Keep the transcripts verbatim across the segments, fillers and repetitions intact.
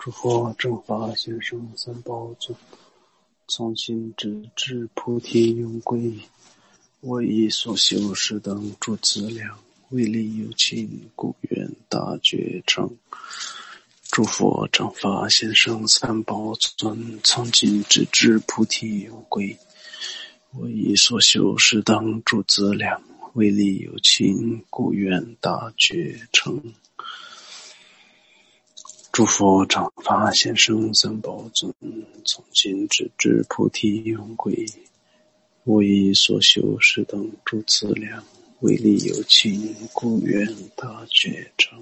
诸佛正法先生三宝尊，从心直至菩提永归。我以所修是等诸资粮，为利有情，故愿大觉成。诸佛正法先生三宝尊，从心直至菩提永归。我以所修是等诸资粮，为利有情，故愿大觉成。诸佛正法先生三宝尊，从心直至菩提永归。我以所修是等诸资粮，为利有情，故愿大觉成。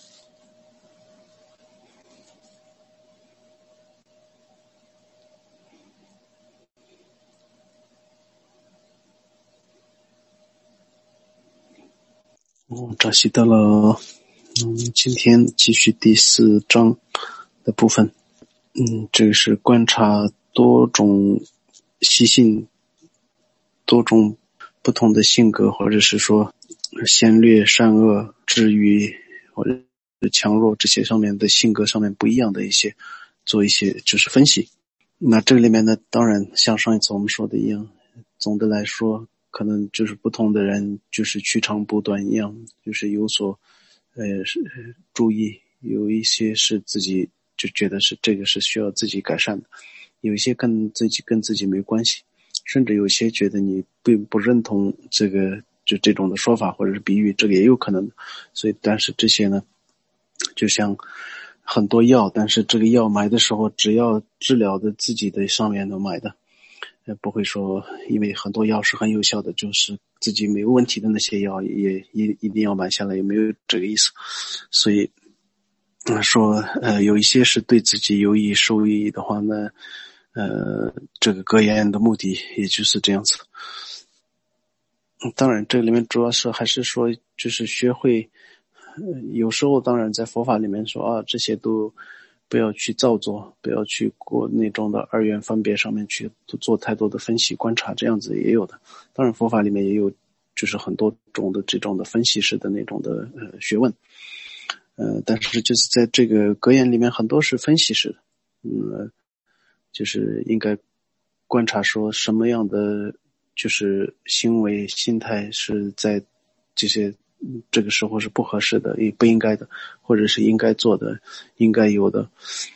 我扎西德了。嗯，今天继续第四章的部分。嗯，这个是观察多种习性，多种不同的性格，或者是说先略善恶智愚或者强弱这些上面的性格上面不一样的一些，做一些就是分析。那这里面呢，当然像上一次我们说的一样，总的来说可能就是不同的人就是取长补短一样，就是有所呃注意，有一些是自己就觉得是这个是需要自己改善的，有一些跟自己跟自己没关系，甚至有些觉得你并不认同这个就这种的说法或者是比喻，这个也有可能的。所以但是这些呢，就像很多药，但是这个药买的时候只要治疗的自己的上面都买的，不会说因为很多药是很有效的，就是自己没有问题的那些药也一一定要买下来，也没有这个意思。所以说呃有一些是对自己有益受益的话呢，呃这个格言的目的也就是这样子。当然这里面主要是还是说就是学会，呃有时候当然在佛法里面说啊，这些都不要去造作，不要去过那种的二元分别上面去做太多的分析观察，这样子也有的。当然佛法里面也有就是很多种的这种的分析式的那种的呃学问，呃但是就是在这个格言里面很多是分析式的，嗯，就是应该观察说什么样的就是行为心态是在这些这个时候是不合适的，也不应该的，或者是应该做的应该有的，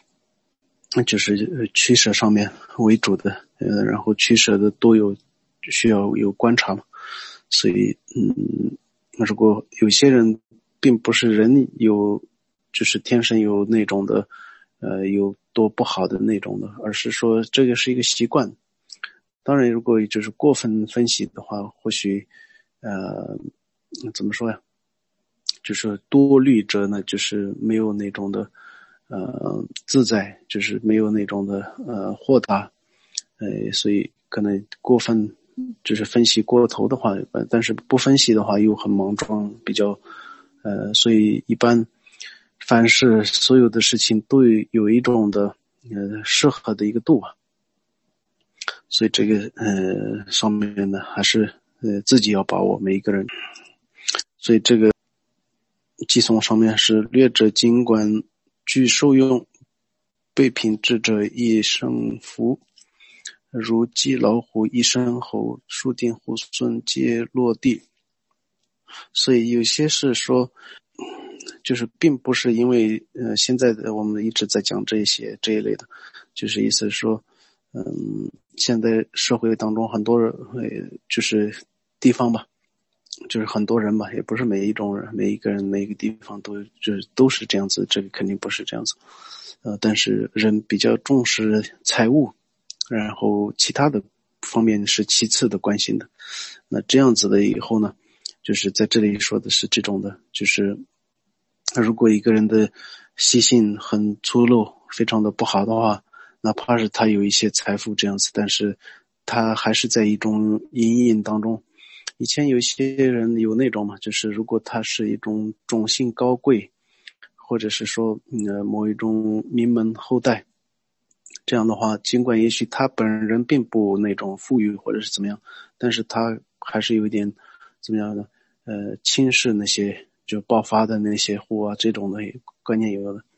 就是取舍上面为主的，呃，然后取舍的都有需要有观察嘛。所以嗯，如果有些人并不是人有就是天生有那种的呃有多不好的那种的，而是说这个是一个习惯。当然如果就是过分分析的话，或许呃怎么说呀，就是多虑者呢就是没有那种的呃自在，就是没有那种的呃豁达，呃所以可能过分就是分析过头的话，但是不分析的话又很莽撞，比较呃所以一般凡是所有的事情都有一种的呃适合的一个度啊。所以这个呃上面呢还是呃自己要把握每一个人。所以这个寄送上面是略者尽管具受用，被品质者一生福，如鸡老虎一生猴，树定猢狲皆落地。所以有些是说就是并不是因为呃现在的我们一直在讲这些这一类的，就是意思是说嗯，现在社会当中很多人呃就是地方吧，就是很多人吧，也不是每一种人每一个人每一个地方都就是都是这样子，这个肯定不是这样子。呃但是人比较重视财物，然后其他的方面是其次的关心的。那这样子的以后呢，就是在这里说的是这种的，就是如果一个人的习性很粗陋，非常的不好的话，哪怕是他有一些财富这样子，但是他还是在一种阴影当中。以前有一些人有那种嘛，就是如果他是一种种姓高贵，或者是说呃某一种名门后代，这样的话尽管也许他本人并不那种富裕或者是怎么样，但是他还是有一点怎么样的呃轻视那些就爆发的那些户啊，这种的观念有的。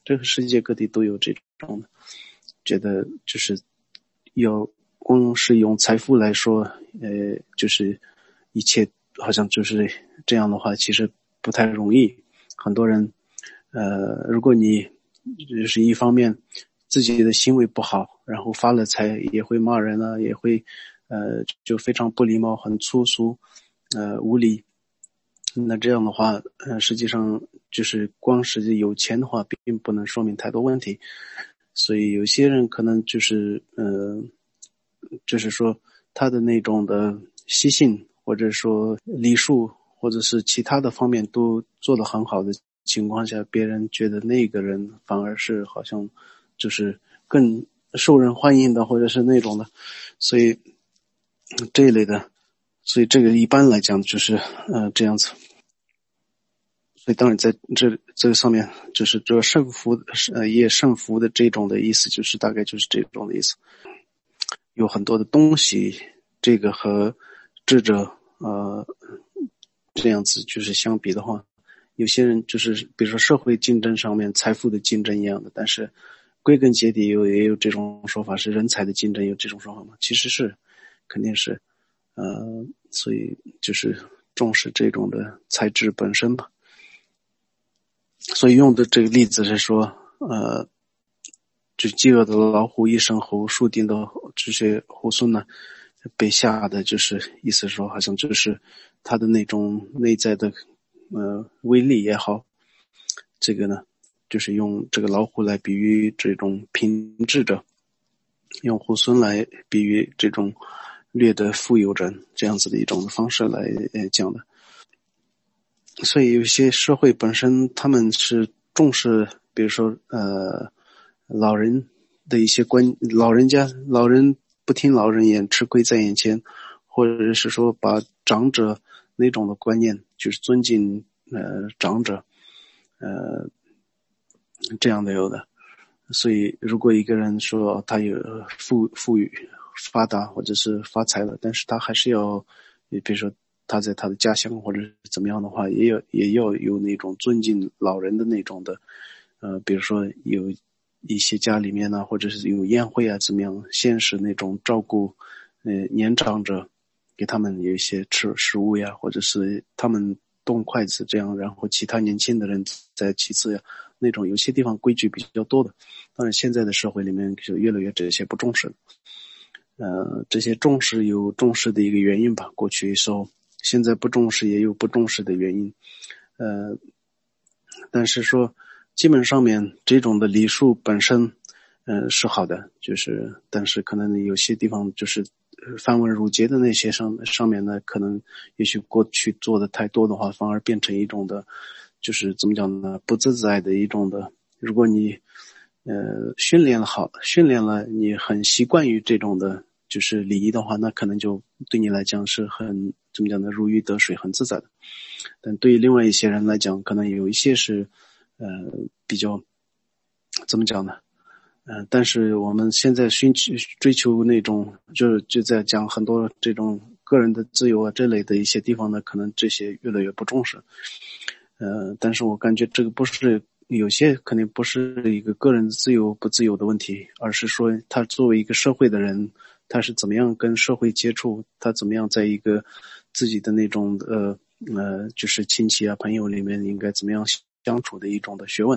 这个世界各地都有这种的，觉得就是要光是用财富来说，呃，就是一切好像就是这样的话，其实不太容易。很多人，呃，如果你就是一方面自己的行为不好，然后发了财也会骂人啊，也会呃就非常不礼貌，很粗俗，呃无理。那这样的话，呃，实际上就是光是有钱的话，并不能说明太多问题。所以有些人可能就是，呃，就是说他的那种的习性，或者说礼数，或者是其他的方面都做得很好的情况下，别人觉得那个人反而是好像就是更受人欢迎的，或者是那种的。所以这一类的，所以这个一般来讲就是呃这样子。所以当然在这这个上面，就是这圣福呃也圣福的这种的意思，就是大概就是这种的意思。有很多的东西，这个和智者呃这样子就是相比的话，有些人就是比如说社会竞争上面财富的竞争一样的，但是归根结底有也有这种说法，是人才的竞争，有这种说法吗？其实是肯定是呃所以就是重视这种的材质本身吧。所以用的这个例子是说，呃，就饥饿的老虎一声吼，树顶的这些猢狲呢，被吓的，就是意思说，好像就是它的那种内在的呃威力也好，这个呢，就是用这个老虎来比喻这种品质者，用猢狲来比喻这种略的富有者，这样子的一种方式来呃讲的。所以有些社会本身他们是重视，比如说呃老人的一些观，老人家老人不听老人言，吃亏在眼前，或者是说把长者那种的观念，就是尊敬呃长者，呃这样的有的。所以如果一个人说他有富富裕发达或者是发财了，但是他还是要比如说他在他的家乡或者怎么样的话，也要也要有那种尊敬老人的那种的，呃，比如说有一些家里面呢，或者是有宴会啊，怎么样，先是那种照顾呃年长者，给他们有一些吃食物呀，或者是他们动筷子这样，然后其他年轻的人在其次呀，那种有些地方规矩比较多的。当然现在的社会里面就越来越这些不重视了。呃，这些重视有重视的一个原因吧，过去时候。现在不重视也有不重视的原因，呃，但是说基本上面这种的礼数本身，呃是好的，就是但是可能有些地方就是繁文缛节的那些上上面呢，可能也许过去做的太多的话，反而变成一种的，就是怎么讲呢，不自在的一种的。如果你呃训练了好，训练了你很习惯于这种的。就是礼仪的话，那可能就对你来讲是很怎么讲呢，如鱼得水，很自在的。但对于另外一些人来讲，可能有一些是呃比较怎么讲呢？呃，但是我们现在寻求追求那种，就是就在讲很多这种个人的自由啊这类的一些地方呢，可能这些越来越不重视。呃，但是我感觉这个不是有些肯定不是一个个人自由不自由的问题，而是说他作为一个社会的人。他是怎么样跟社会接触，他怎么样在一个自己的那种呃呃就是亲戚啊朋友里面应该怎么样相处的一种的学问。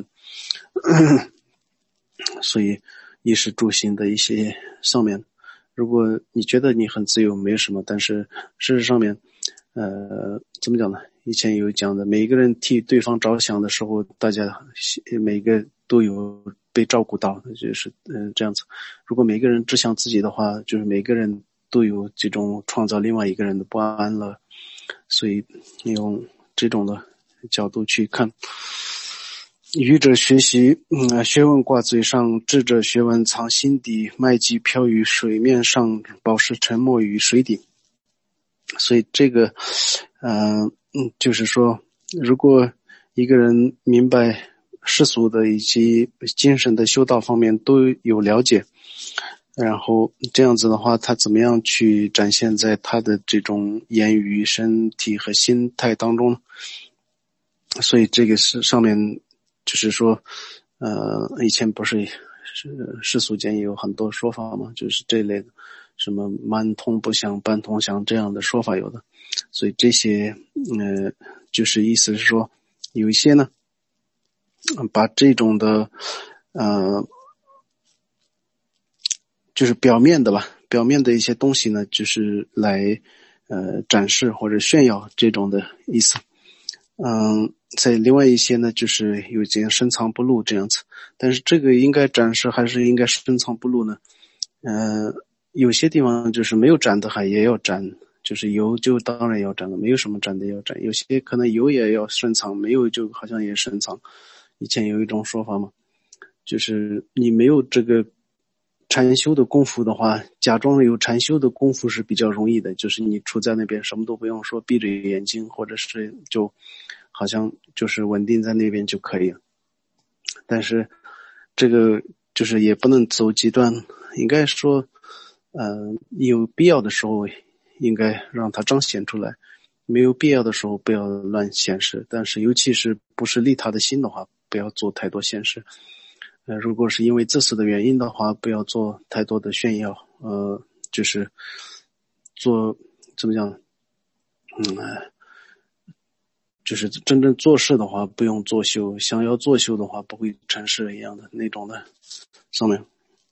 所以衣食住行的一些上面，如果你觉得你很自由没什么，但是事实上面呃怎么讲呢，以前有讲的，每一个人替对方着想的时候，大家每个都有被照顾到，就是嗯、呃、这样子。如果每个人只想自己的话，就是每个人都有这种创造另外一个人的不安了。所以用这种的角度去看，愚者学习，嗯，学问挂嘴上，智者学问藏心底，麦基飘于水面上，宝石沉没于水底。所以这个，呃，嗯，就是说，如果一个人明白世俗的以及精神的修道方面都有了解，然后这样子的话，他怎么样去展现在他的这种言语、身体和心态当中？所以这个是上面就是说， 呃，以前不是是世俗间也有很多说法嘛，就是这类的，什么满通不详、半通详这样的说法有的，所以这些呃，就是意思是说，有一些呢，把这种的呃，就是表面的吧，表面的一些东西呢，就是来呃展示或者炫耀这种的意思。嗯，在另外一些呢，就是有点深藏不露这样子，但是这个应该展示还是应该深藏不露呢？呃，有些地方就是没有展的还也要展，就是有就当然要展了，没有什么展的也要展，有些可能有也要深藏，没有就好像也深藏。以前有一种说法嘛，就是你没有这个禅修的功夫的话，假装有禅修的功夫是比较容易的，就是你处在那边什么都不用说，闭着眼睛或者是就好像就是稳定在那边就可以了。但是这个就是也不能走极端，应该说呃，有必要的时候应该让它彰显出来，没有必要的时候不要乱显示，但是尤其是不是利他的心的话，不要做太多显示。呃，如果是因为自私的原因的话，不要做太多的炫耀，呃，就是做怎么讲，嗯，就是真正做事的话，不用作秀，想要作秀的话，不会成事一样的那种的上面。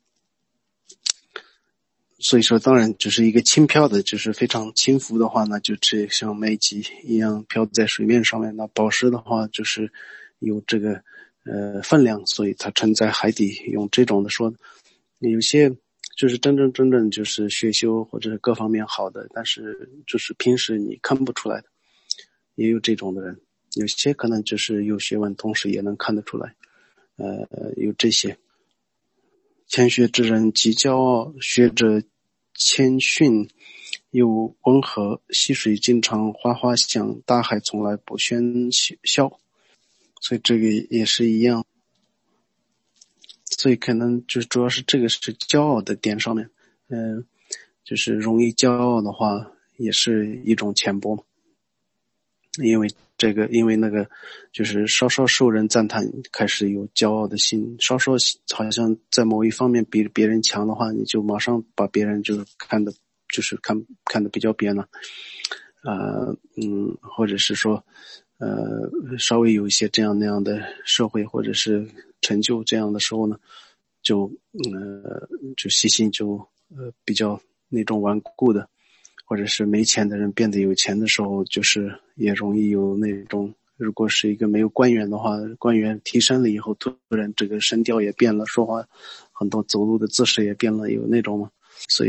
所以说，当然只是一个轻飘的，就是非常轻浮的话呢，就这像麦基一样飘在水面上面。那宝石的话，就是有这个呃分量，所以它沉在海底。用这种的说，有些就是真正真正就是学修或者是各方面好的，但是就是平时你看不出来的，也有这种的人。有些可能就是有学问，同时也能看得出来。呃，有这些谦学之人极骄傲，学者谦逊又温和，溪水经常哗哗响，大海从来不喧嚣。所以这个也是一样，所以可能就主要是这个是骄傲的点上面，嗯、呃，就是容易骄傲的话，也是一种浅薄嘛。因为这个，因为那个，就是稍稍受人赞叹，开始有骄傲的心，稍稍好像在某一方面比别人强的话，你就马上把别人就是看的，就是看看的比较扁了，呃，嗯，或者是说，呃，稍微有一些这样那样的社会或者是成就这样的时候呢，就呃，就习性就呃比较那种顽固的。或者是没钱的人变得有钱的时候，就是也容易有那种，如果是一个没有官员的话，官员提升了以后，突然这个声调也变了，说话很多走路的姿势也变了，有那种嘛。所以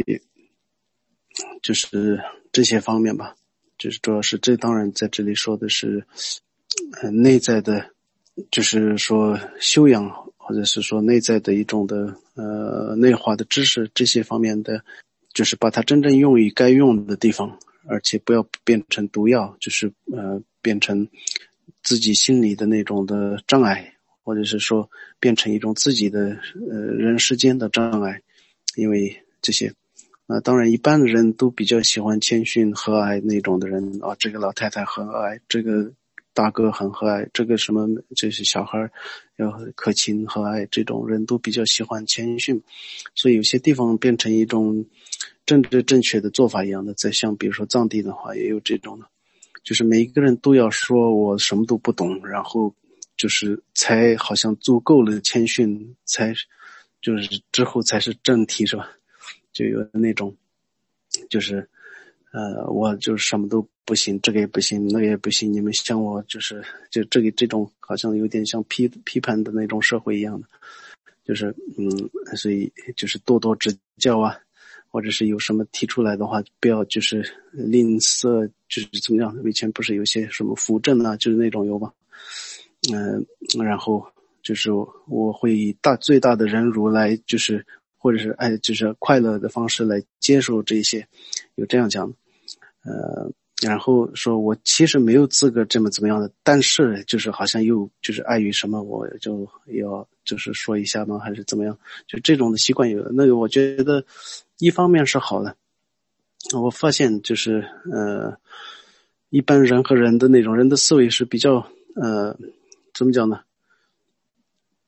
就是这些方面吧，就是主要是这当然在这里说的是呃内在的，就是说修养或者是说内在的一种的呃内化的知识，这些方面的。就是把它真正用于该用的地方，而且不要变成毒药，就是呃变成自己心里的那种的障碍，或者是说变成一种自己的呃人世间的障碍。因为这些啊、呃，当然一般的人都比较喜欢谦逊和蔼那种的人啊，这个老太太很蔼，这个大哥很和蔼，这个什么这些小孩要可亲和蔼，这种人都比较喜欢谦逊，所以有些地方变成一种政治正确的做法一样的，在像比如说藏地的话也有这种的，就是每一个人都要说我什么都不懂，然后就是才好像足够了谦逊，才就是之后才是正题是吧？就有那种就是呃我就什么都不行，这个也不行，那个也不行，你们像我就是就这个这种好像有点像批批判的那种社会一样的，就是嗯所以就是多多指教啊，或者是有什么提出来的话，不要就是吝啬，就是怎么样？以前不是有些什么扶正啊，就是那种有吧？嗯、呃，然后就是我会以大最大的忍辱来，就是或者是哎，就是快乐的方式来接受这些，有这样讲，呃，然后说我其实没有资格这么怎么样的，但是就是好像又就是碍于什么，我就要就是说一下吗？还是怎么样？就这种的习惯有的，那个我觉得一方面是好的，我发现就是呃，一般人和人的那种人的思维是比较呃，怎么讲呢？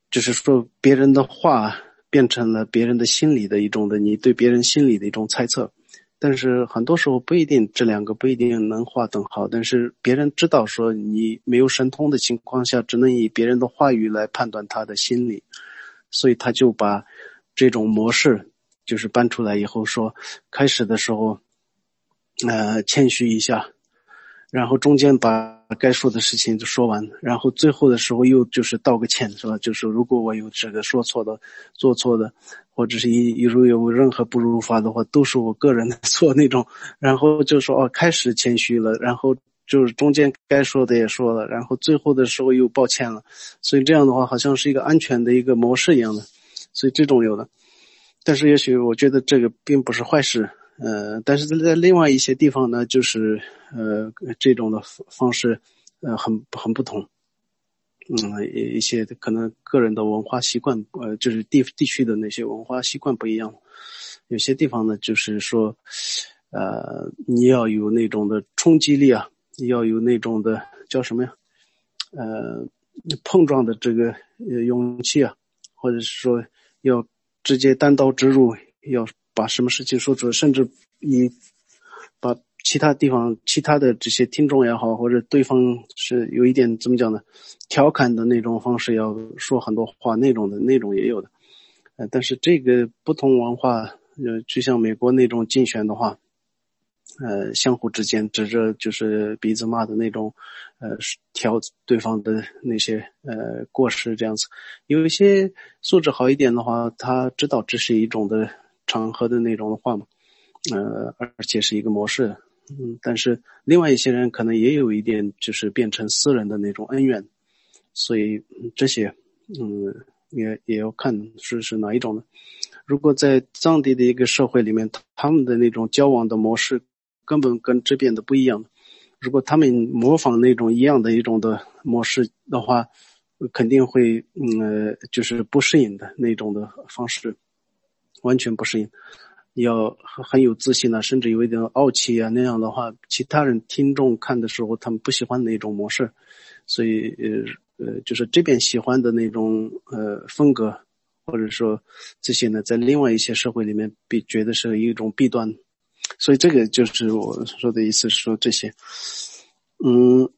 就是说别人的话变成了别人的心理的一种的，你对别人心理的一种猜测。但是很多时候不一定，这两个不一定能划等号，但是别人知道说你没有神通的情况下，只能以别人的话语来判断他的心理，所以他就把这种模式就是搬出来以后说，开始的时候呃谦虚一下，然后中间把该说的事情就说完，然后最后的时候又就是道个歉，是吧？就是如果我有这个说错的、做错的，或者是一如有任何不如法的话，都是我个人的错那种。然后就说哦，开始谦虚了，然后就是中间该说的也说了，然后最后的时候又抱歉了。所以这样的话，好像是一个安全的一个模式一样的。所以这种有的，但是也许我觉得这个并不是坏事。呃，但是在另外一些地方呢，就是呃这种的方式呃很很不同。嗯，一些可能个人的文化习惯，呃，就是地地区的那些文化习惯不一样。有些地方呢，就是说，呃，你要有那种的冲击力啊，要有那种的叫什么呀？呃，碰撞的这个呃勇气啊，或者是说要直接单刀直入，要把什么事情说出来，甚至以把其他地方其他的这些听众也好，或者对方是有一点怎么讲呢，调侃的那种方式，要说很多话那种的那种也有的。呃，但是这个不同文化，呃，就像美国那种竞选的话，呃，相互之间指着就是鼻子骂的那种，呃，挑对方的那些呃过失这样子。有一些素质好一点的话，他知道这是一种的场合的那种的话嘛，呃，而且是一个模式。嗯，但是另外一些人可能也有一点就是变成私人的那种恩怨，所以这些，嗯，也也要看是是哪一种的。如果在藏地的一个社会里面，他们的那种交往的模式根本跟这边的不一样。如果他们模仿那种一样的一种的模式的话，肯定会嗯、呃、就是不适应的那种的方式，完全不适应。要很有自信啊，甚至有一点傲气啊，那样的话，其他人听众看的时候，他们不喜欢那种模式，所以呃呃，就是这边喜欢的那种呃风格，或者说这些呢，在另外一些社会里面被觉得是一种弊端，所以这个就是我说的意思，说这些，嗯，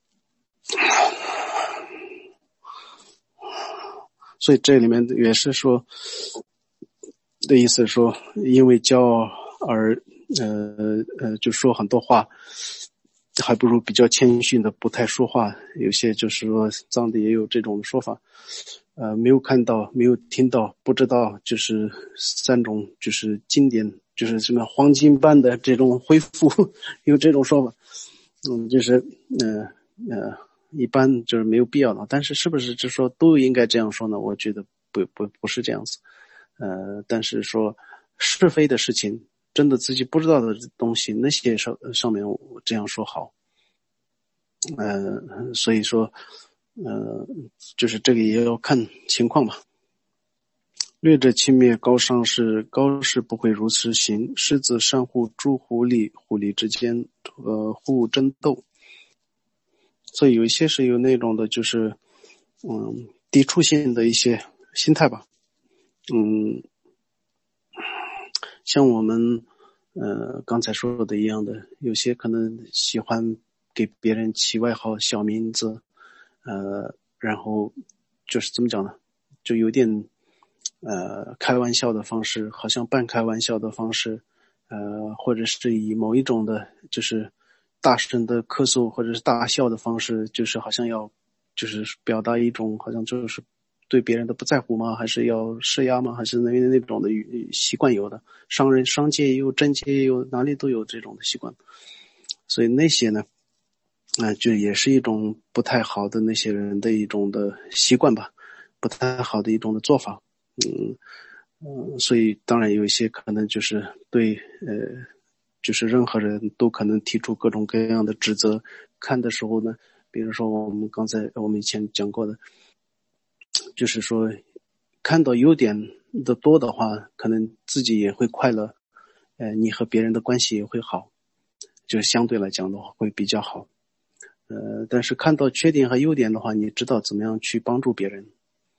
所以这里面也是说的意思说，因为骄傲而呃呃就说很多话，还不如比较谦逊的不太说话。有些就是说藏地也有这种说法，呃，没有看到，没有听到，不知道，就是三种就是经典，就是什么黄金般的这种恢复，有这种说法。嗯，就是呃呃，一般就是没有必要的。但是是不是就说都应该这样说呢？我觉得不不不是这样子。呃，但是说是非的事情，真的自己不知道的东西，那些上上面我这样说好。呃，所以说，呃，就是这个也要看情况吧。略者轻蔑高尚是高士不会如此行，狮子善护诸狐狸，狐狸之间呃互争斗。所以有一些是有那种的，就是嗯抵触性的一些心态吧。嗯，像我们呃刚才说的一样的，有些可能喜欢给别人起外号、小名字，呃，然后就是怎么讲呢，就有点呃开玩笑的方式，好像半开玩笑的方式，呃，或者是以某一种的，就是大声的咳嗽或者是大笑的方式，就是好像要就是表达一种好像就是对别人的不在乎吗？还是要施压吗？还是那那种的习惯有的，商人商界也有，政界也有，哪里都有这种的习惯。所以那些呢，啊、呃，就也是一种不太好的那些人的一种的习惯吧，不太好的一种的做法。嗯嗯，所以当然有一些可能就是对呃，就是任何人都可能提出各种各样的指责。看的时候呢，比如说我们刚才我们以前讲过的，就是说看到优点的多的话，可能自己也会快乐，呃，你和别人的关系也会好，就是相对来讲的话会比较好。呃，但是看到缺点和优点的话，你知道怎么样去帮助别人。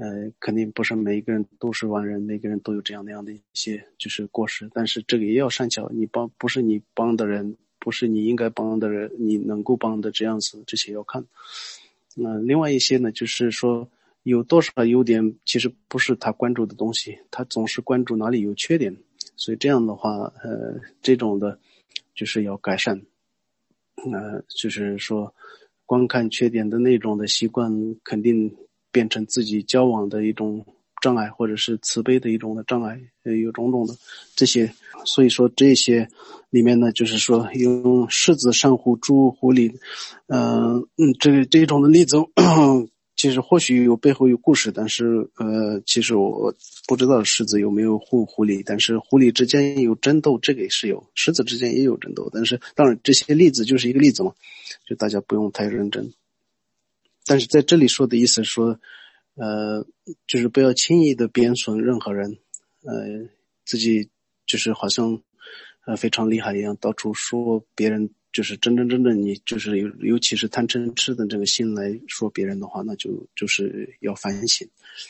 呃，肯定不是每一个人都是完人，每个人都有这样那样的一些就是过失，但是这个也要善巧，你帮不是你帮的人，不是你应该帮的人，你能够帮的这样子，这些要看。那、呃、另外一些呢，就是说有多少优点，其实不是他关注的东西，他总是关注哪里有缺点，所以这样的话，呃，这种的，就是要改善。呃，就是说，光看缺点的那种的习惯，肯定变成自己交往的一种障碍，或者是慈悲的一种的障碍，呃，有种种的这些。所以说这些里面呢，就是说用狮子、珊瑚、猪、狐狸，呃，嗯，这这种的例子，其实或许有背后有故事，但是呃，其实我不知道狮子有没有护狐狸，但是狐狸之间有争斗，这个也是有，狮子之间也有争斗，但是当然这些例子就是一个例子嘛，就大家不用太认真。但是在这里说的意思说，呃，就是不要轻易的贬损任何人，呃，自己就是好像呃非常厉害一样，到处说别人，就是真真正正你就是尤尤其是贪嗔痴的这个心来说别人的话，那就就是要反省。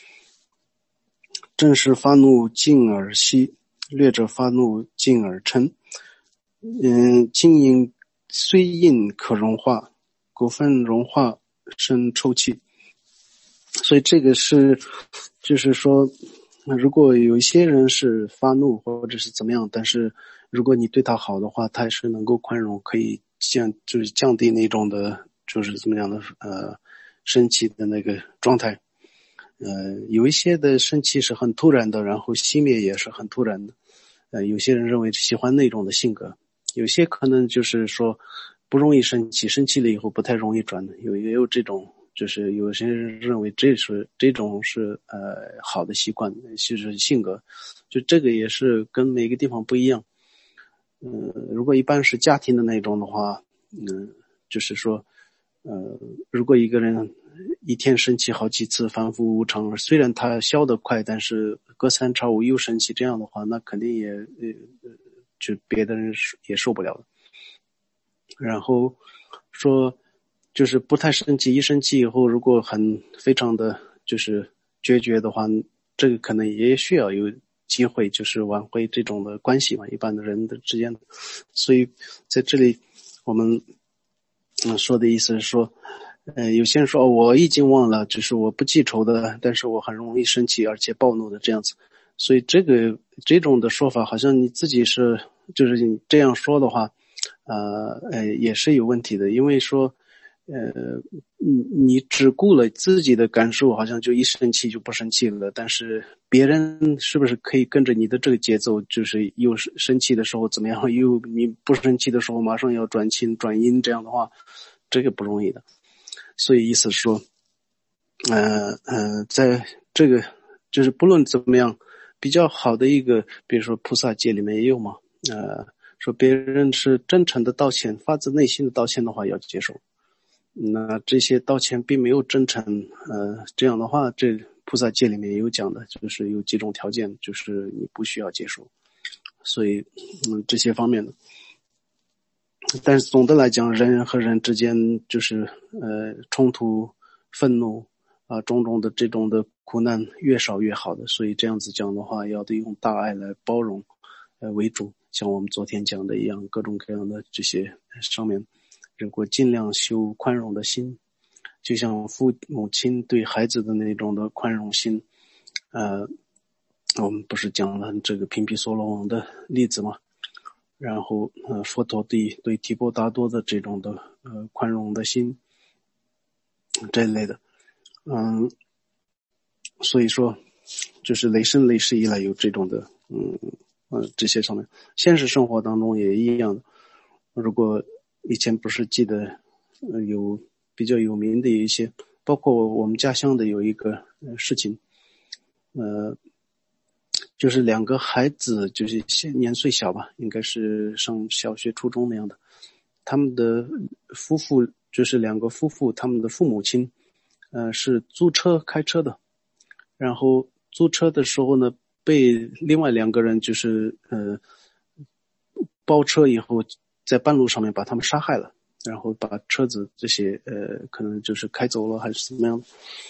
正是发怒静而息，略者发怒静而嗔。嗯，金银虽硬可融化，骨分融化生抽泣。所以这个是，就是说，如果有一些人是发怒或者是怎么样，但是如果你对他好的话，他也是能够宽容，可以降，就是降低那种的，就是怎么样的，呃，生气的那个状态。呃，有一些的生气是很突然的，然后熄灭也是很突然的。呃，有些人认为喜欢那种的性格，有些可能就是说不容易生气，生气了以后不太容易转的，有也有这种。就是有些人认为这是这种是呃好的习惯，就是性格，就这个也是跟每个地方不一样。嗯、呃，如果一般是家庭的那种的话，嗯、呃，就是说，呃，如果一个人一天生气好几次，反复无常，虽然他消得快，但是隔三差五又生气，这样的话，那肯定也呃就别的人也受不了的。然后说。就是不太生气，一生气以后如果很非常的就是决绝的话，这个可能也需要有机会就是挽回这种的关系嘛，一般的人的之间。所以在这里我们嗯说的意思是说，呃有些人说、哦、我已经忘了，就是我不记仇的，但是我很容易生气而且暴怒的这样子。所以这个这种的说法好像你自己是就是你这样说的话呃呃也是有问题的，因为说呃，你你只顾了自己的感受，好像就一生气就不生气了。但是别人是不是可以跟着你的这个节奏，就是又生气的时候怎么样，又你不生气的时候马上要转晴转阴，这样的话，这个不容易的。所以意思是说，呃呃，在这个就是不论怎么样，比较好的一个，比如说菩萨戒里面也有嘛，呃，说别人是真诚的道歉，发自内心的道歉的话要接受。那这些道歉并没有真诚，呃，这样的话，这菩萨戒里面也有讲的，就是有几种条件，就是你不需要接受。所以，嗯，这些方面的。但是总的来讲，人和人之间就是呃冲突、愤怒啊、呃，种种的这种的苦难越少越好的。所以这样子讲的话，要得用大爱来包容，呃为主。像我们昨天讲的一样，各种各样的这些上面。如果尽量修宽容的心，就像父母亲对孩子的那种的宽容心，呃，我们不是讲了这个频毗娑罗王的例子吗？然后呃，佛陀对对提婆达多的这种的呃宽容的心，这一类的，嗯，所以说就是累生累世以来有这种的，嗯呃这些上面，现实生活当中也一样的。如果以前不是记得呃有比较有名的一些，包括我们家乡的有一个呃事情，呃就是两个孩子就是年岁小吧，应该是上小学初中那样的，他们的夫妇就是两个夫妇，他们的父母亲呃是租车开车的，然后租车的时候呢被另外两个人就是呃包车以后在半路上面把他们杀害了，然后把车子这些呃可能就是开走了还是怎么样的。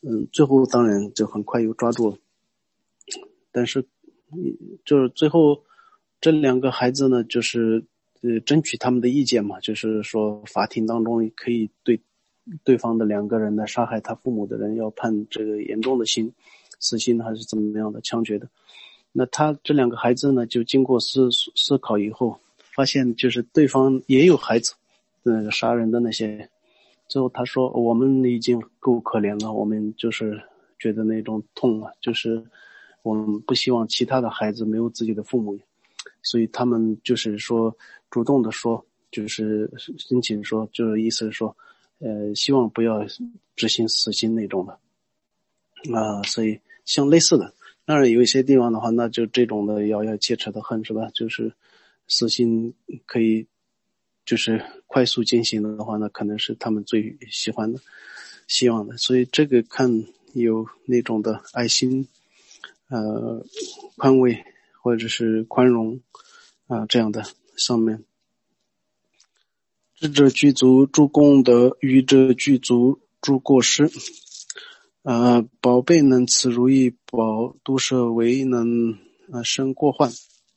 嗯，最后当然就很快又抓住了，但是就是最后这两个孩子呢，就是呃争取他们的意见嘛，就是说法庭当中可以对对方的两个人呢杀害他父母的人要判这个严重的刑，死刑还是怎么样的枪决的。那他这两个孩子呢，就经过思思考以后，发现就是对方也有孩子，那个杀人的那些。最后他说我们已经够可怜了，我们就是觉得那种痛啊，就是我们不希望其他的孩子没有自己的父母，所以他们就是说主动的说，就是申请说，就是意思是说呃，希望不要执行死刑那种的啊、呃，所以像类似的，当然有一些地方的话，那就这种的咬牙切齿的恨是吧？就是死刑可以就是快速进行的话，那可能是他们最喜欢的、希望的。所以这个看有那种的爱心、呃宽慰或者是宽容啊、呃、这样的上面。智者具足诸功德，愚者具足诸过失。呃，宝贝能慈如意宝，毒舍为能呃生过患。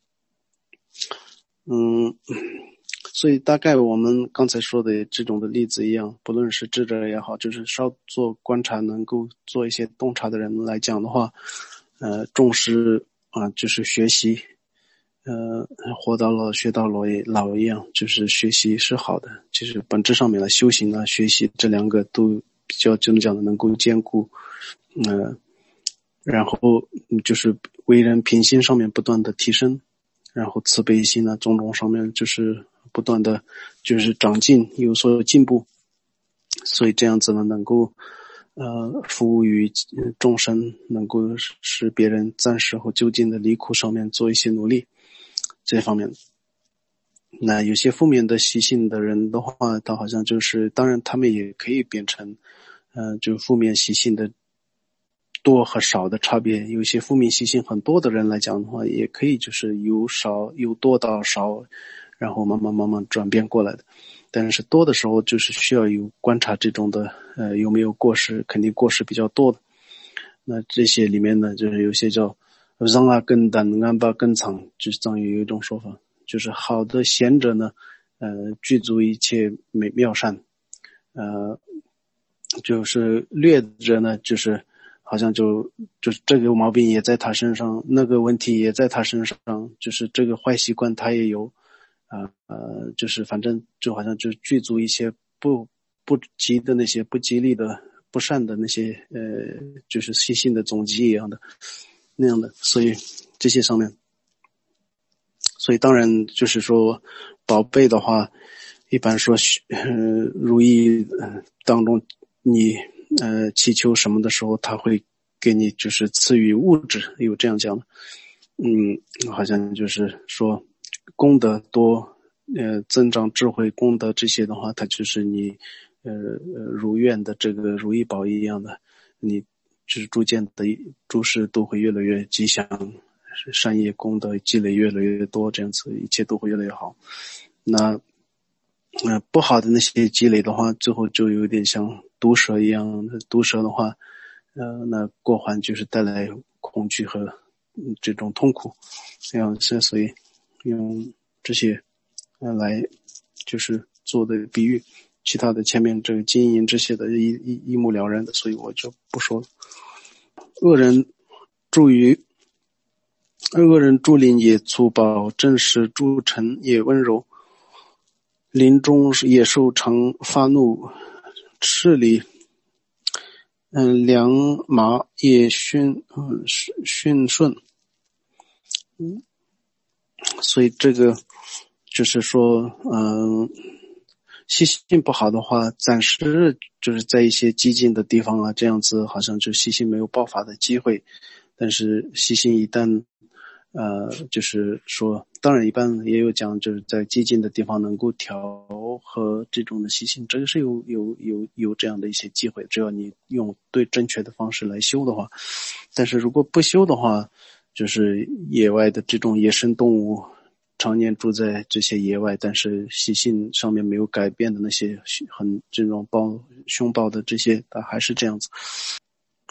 嗯，所以大概我们刚才说的这种的例子一样，不论是智者也好，就是稍做观察能够做一些洞察的人来讲的话，呃，重视啊、呃，就是学习，呃，活到老学到老也老一样，就是学习是好的，其实本质上面的修行啊、学习这两个都比较怎么讲呢，能够兼顾，呃，然后就是为人品性上面不断的提升。然后慈悲心呢，种种上面就是不断的就是长进，有所进步，所以这样子呢，能够呃服务于众生，能够使别人暂时或就近的离苦上面做一些努力，这方面。那有些负面的习性的人的话，他好像就是，当然他们也可以变成，呃，就负面习性的多和少的差别。有些负面习性很多的人来讲的话，也可以就是由少由多到少，然后慢慢慢慢转变过来的。但是多的时候就是需要有观察这种的，呃，有没有过失，肯定过失比较多的。那这些里面呢，就是有些叫让啊更淡安巴更长，就是藏语有一种说法，就是好的贤者呢，呃，具足一切美妙善，呃，就是劣者呢，就是好像就就是这个毛病也在他身上，那个问题也在他身上，就是这个坏习惯他也有，啊 呃, 呃，就是反正就好像就具足一些不不吉的那些不吉利的不善的那些呃，就是习性的总集一样的那样的，所以这些上面，所以当然就是说宝贝的话，一般说呃如意呃当中你呃祈求什么的时候，他会给你就是赐予物质，有这样讲的，嗯，好像就是说功德多，呃增长智慧功德这些的话，它就是你呃呃如愿的这个如意宝一样的，你就是逐渐的诸事都会越来越吉祥，善业功德积累越来越多，这样子一切都会越来越好。那呃不好的那些积累的话，最后就有点像毒蛇一样，毒蛇的话呃那过患就是带来恐惧和、嗯、这种痛苦，这样所以用这些呃来就是做的比喻，其他的前面这个金银这些的一一一目了然的，所以我就不说了。恶人助于恶人助临也粗暴，正使助臣也温柔，临终也受常发怒，赤里嗯良马也驯嗯驯顺，嗯，所以这个就是说嗯。习性不好的话，暂时就是在一些激进的地方啊，这样子好像就习性没有爆发的机会。但是习性一旦呃就是说，当然一般也有讲就是在激进的地方能够调和这种的习性，这个是有有有有这样的一些机会，只要你用对正确的方式来修的话。但是如果不修的话，就是野外的这种野生动物常年住在这些野外，但是习性上面没有改变的那些很这种暴凶暴的这些，它还是这样子。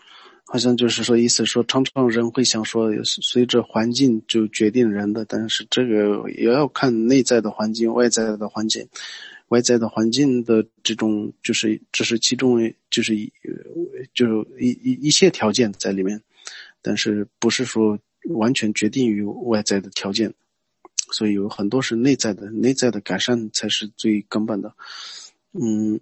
好像就是说意思说常常人会想说随着环境就决定人的，但是这个也要看内在的环境外在的环境，外在的环境的这种就是这是其中就是就一一一些条件在里面，但是不是说完全决定于外在的条件，所以有很多是内在的，内在的改善才是最根本的。嗯，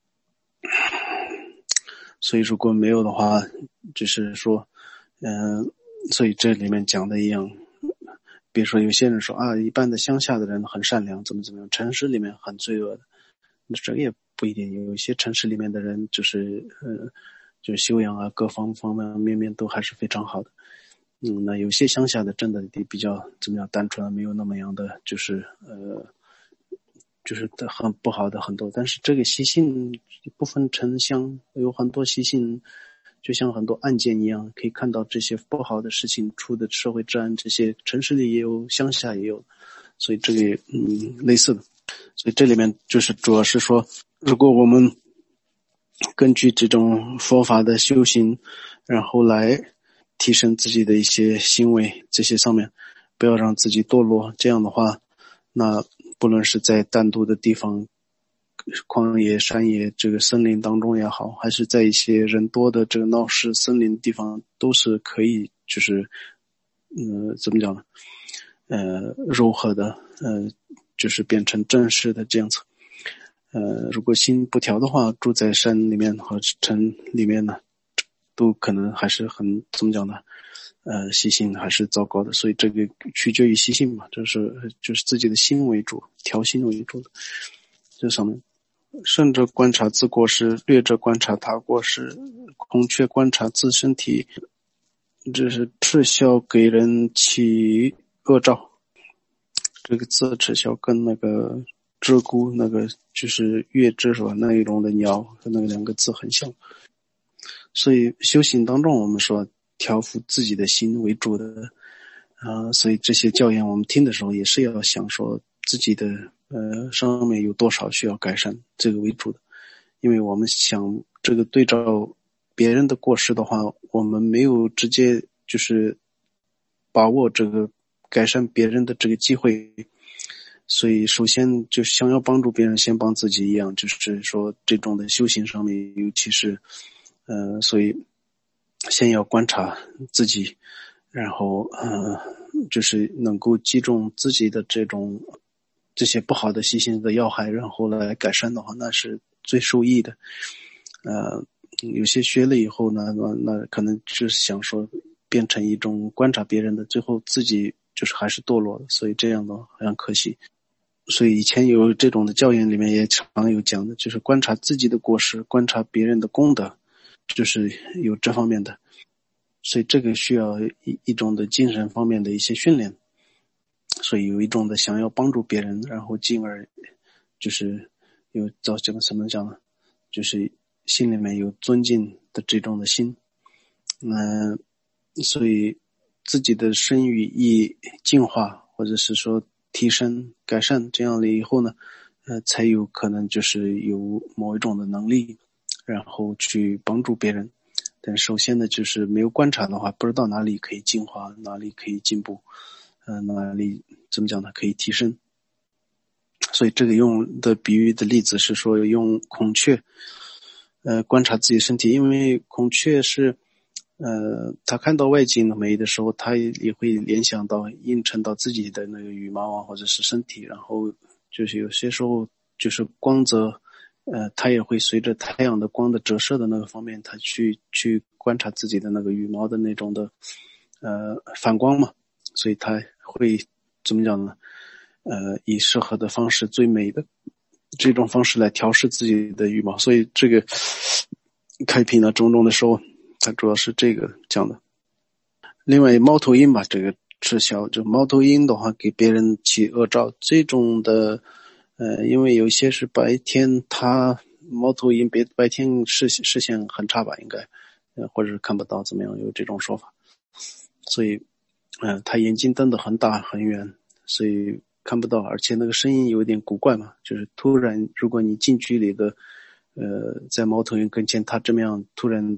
所以如果没有的话，就是说，嗯、呃，所以这里面讲的一样，比如说有些人说啊，一般的乡下的人很善良，怎么怎么样，城市里面很罪恶的，那这个也不一定，有一些城市里面的人就是呃，就是修养啊，各方方面面都还是非常好的。嗯，那有些乡下的真的比较怎么样单纯，没有那么样的就是呃。就是很不好的很多，但是这个习性不分城乡，有很多习性就像很多案件一样，可以看到这些不好的事情出的社会治安，这些城市里也有，乡下也有，所以这个嗯类似的。所以这里面就是主要是说，如果我们根据这种佛法的修行，然后来提升自己的一些行为，这些上面不要让自己堕落，这样的话，那不论是在单独的地方，旷野、山野、这个森林当中也好，还是在一些人多的这个闹市森林地方，都是可以，就是，呃，怎么讲呢？呃，柔和的，呃，就是变成正式的这样子。呃，如果心不调的话，住在山里面和城里面呢，都可能还是很怎么讲呢？呃，习性还是糟糕的，所以这个取决于习性嘛，就是就是自己的心为主，调心为主的。这上面，胜者观察自过失，劣者观察他过失，孔雀观察自身体，这是赤霄给人起恶兆。这个字赤霄跟那个鹧鸪那个就是月之是吧？那一种的鸟和那个两个字很像。所以修行当中我们说调伏自己的心为主的啊、呃，所以这些教言我们听的时候也是要想说自己的呃上面有多少需要改善，这个为主的。因为我们想这个对照别人的过失的话，我们没有直接就是把握这个改善别人的这个机会，所以首先就想要帮助别人先帮自己一样，就是说这种的修行上面，尤其是呃，所以先要观察自己，然后呃，就是能够击中自己的这种这些不好的习性的要害，然后来改善的话，那是最受益的。呃，有些学了以后呢，那那可能就是想说变成一种观察别人的，最后自己就是还是堕落了，所以这样的很可惜。所以以前有这种的教研里面也常有讲的，就是观察自己的过失，观察别人的功德，就是有这方面的。所以这个需要一一种的精神方面的一些训练。所以有一种的想要帮助别人，然后进而就是有造这个什么讲呢？就是心里面有尊敬的这种的心。嗯、呃，所以自己的身语意净化，或者是说提升改善，这样了以后呢，呃，才有可能就是有某一种的能力，然后去帮助别人。但首先呢，就是没有观察的话，不知道哪里可以净化，哪里可以进步，呃，哪里怎么讲呢？可以提升。所以这个用的比喻的例子是说用孔雀，呃，观察自己身体，因为孔雀是，呃，他看到外境的美的时候，他也会联想到映衬到自己的那个羽毛啊，或者是身体，然后就是有些时候就是光泽。呃，它也会随着太阳的光的折射的那个方面，它去去观察自己的那个羽毛的那种的呃反光嘛，所以它会怎么讲呢？呃，以适合的方式、最美的这种方式来调试自己的羽毛。所以这个开辟呢种种的时候，它主要是这个讲的。另外，猫头鹰吧，这个赤霄，就猫头鹰的话，给别人起恶兆，这种的。呃，因为有些是白天，它猫头鹰别白天视视线很差吧，应该，呃，或者是看不到，怎么样？有这种说法，所以，嗯、呃，它眼睛瞪得很大很远，所以看不到，而且那个声音有点古怪嘛，就是突然，如果你近距离的，呃，在猫头鹰跟前，它这么样突然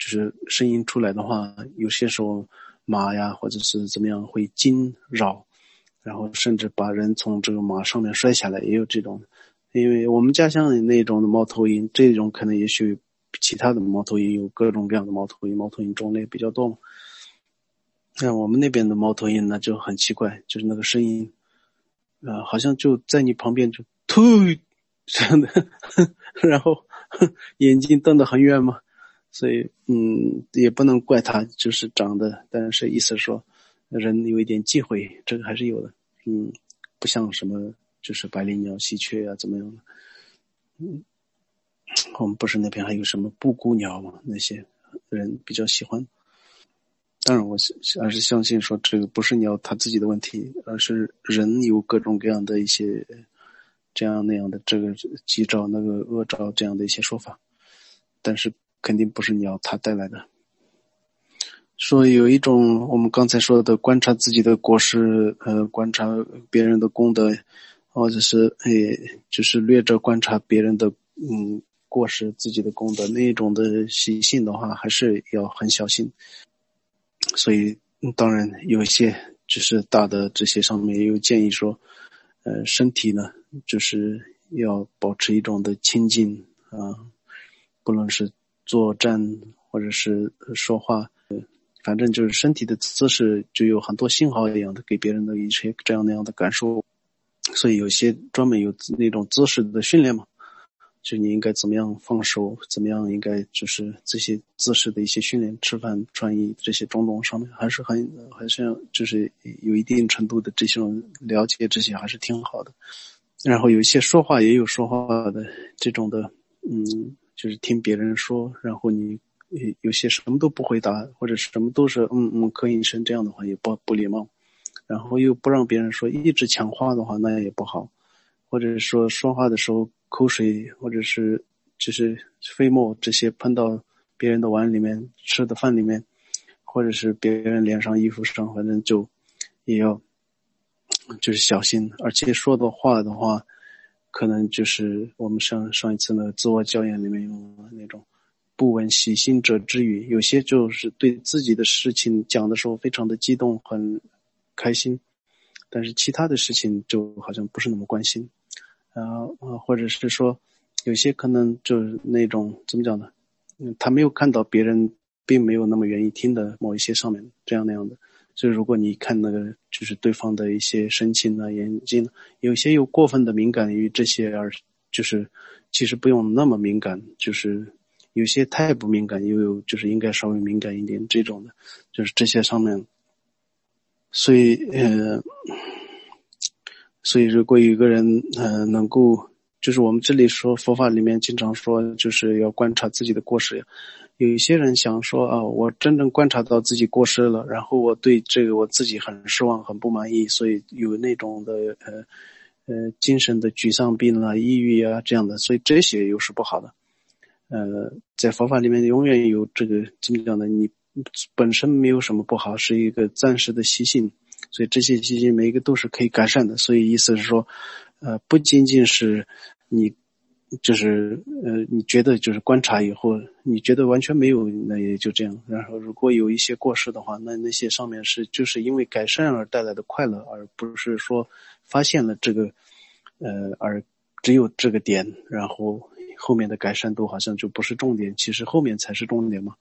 就是声音出来的话，有些时候马呀或者是怎么样会惊扰，然后甚至把人从这个马上面摔下来，也有这种。因为我们家乡那种的猫头鹰，这种可能也许其他的猫头鹰有各种各样的猫头鹰，猫头鹰种类比较多嘛。那我们那边的猫头鹰呢就很奇怪，就是那个声音呃，好像就在你旁边就突这样的然后眼睛瞪得很远嘛，所以嗯也不能怪他，就是长得，但是意思说人有一点忌讳，这个还是有的。嗯，不像什么就是百灵鸟、喜鹊啊怎么样的。嗯，我们不是那边还有什么布谷鸟嘛，那些人比较喜欢。当然我还是相信说这个不是鸟它自己的问题，而是人有各种各样的一些这样那样的这个吉兆那个恶兆这样的一些说法，但是肯定不是鸟它带来的。说有一种我们刚才说的观察自己的过失，呃，观察别人的功德，或者是诶，就是略着观察别人的嗯过失自己的功德，那一种的习性的话，还是要很小心。所以当然有一些就是大的这些上面也有建议说，呃，身体呢就是要保持一种的清净啊，不论是坐站或者是说话，反正就是身体的姿势就有很多信号一样的给别人的一些这样那样的感受。所以有些专门有那种姿势的训练嘛，就你应该怎么样放手，怎么样应该就是这些姿势的一些训练，吃饭穿衣这些种种上面还是很还是就是有一定程度的这种了解，这些还是挺好的。然后有一些说话也有说话的这种的，嗯，就是听别人说，然后你有些什么都不回答，或者什么都是嗯嗯可以声，这样的话也不不礼貌。然后又不让别人说，一直抢话的话那也不好，或者说说话的时候口水或者是就是飞沫这些喷到别人的碗里面，吃的饭里面，或者是别人脸上衣服上，反正就也要就是小心。而且说的话的话可能就是我们上上一次的自我教研里面用的那种不闻喜心者之语，有些就是对自己的事情讲的时候非常的激动很开心，但是其他的事情就好像不是那么关心。呃，或者是说有些可能就是那种怎么讲呢，嗯，他没有看到别人并没有那么愿意听的某一些上面这样那样的。所以如果你看那个就是对方的一些神情啊眼睛，有些又过分的敏感于这些，而就是其实不用那么敏感，就是有些太不敏感，又有就是应该稍微敏感一点这种的，就是这些上面。所以呃所以如果有一个人呃能够，就是我们这里说佛法里面经常说就是要观察自己的过失，有一些人想说啊，我真正观察到自己过失了，然后我对这个我自己很失望很不满意，所以有那种的呃呃精神的沮丧病啊抑郁啊这样的，所以这些又是不好的。呃在佛法里面永远有这个怎么讲呢，你本身没有什么不好，是一个暂时的习性，所以这些习性每一个都是可以改善的。所以意思是说呃不仅仅是你就是呃你觉得就是观察以后你觉得完全没有，那也就这样。然后如果有一些过失的话，那那些上面是就是因为改善而带来的快乐，而不是说发现了这个呃而只有这个点，然后后面的改善都好像就不是重点，其实后面才是重点嘛。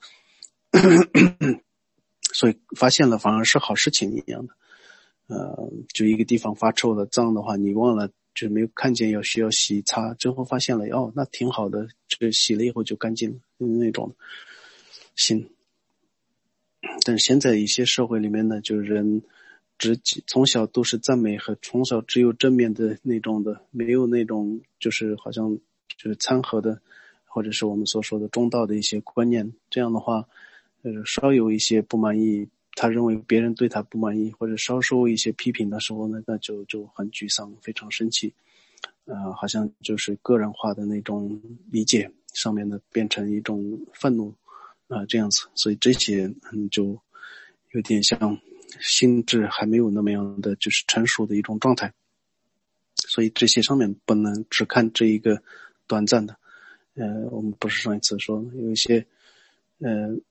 所以发现了反而是好事情一样的。呃，就一个地方发臭了脏的话，你忘了就没有看见要需要洗擦，最后发现了哦那挺好的，这洗了以后就干净了那种心。但是现在一些社会里面呢，就是人只从小都是赞美和从小只有正面的那种的，没有那种就是好像就是参和的，或者是我们所说的中道的一些观念。这样的话呃，稍有一些不满意，他认为别人对他不满意，或者稍受一些批评的时候呢，那就就很沮丧非常生气，呃，好像就是个人化的那种理解上面的变成一种愤怒啊、呃，这样子。所以这些嗯就有点像心智还没有那么样的就是成熟的一种状态。所以这些上面不能只看这一个短暂的。呃，我们不是上一次说有一些呃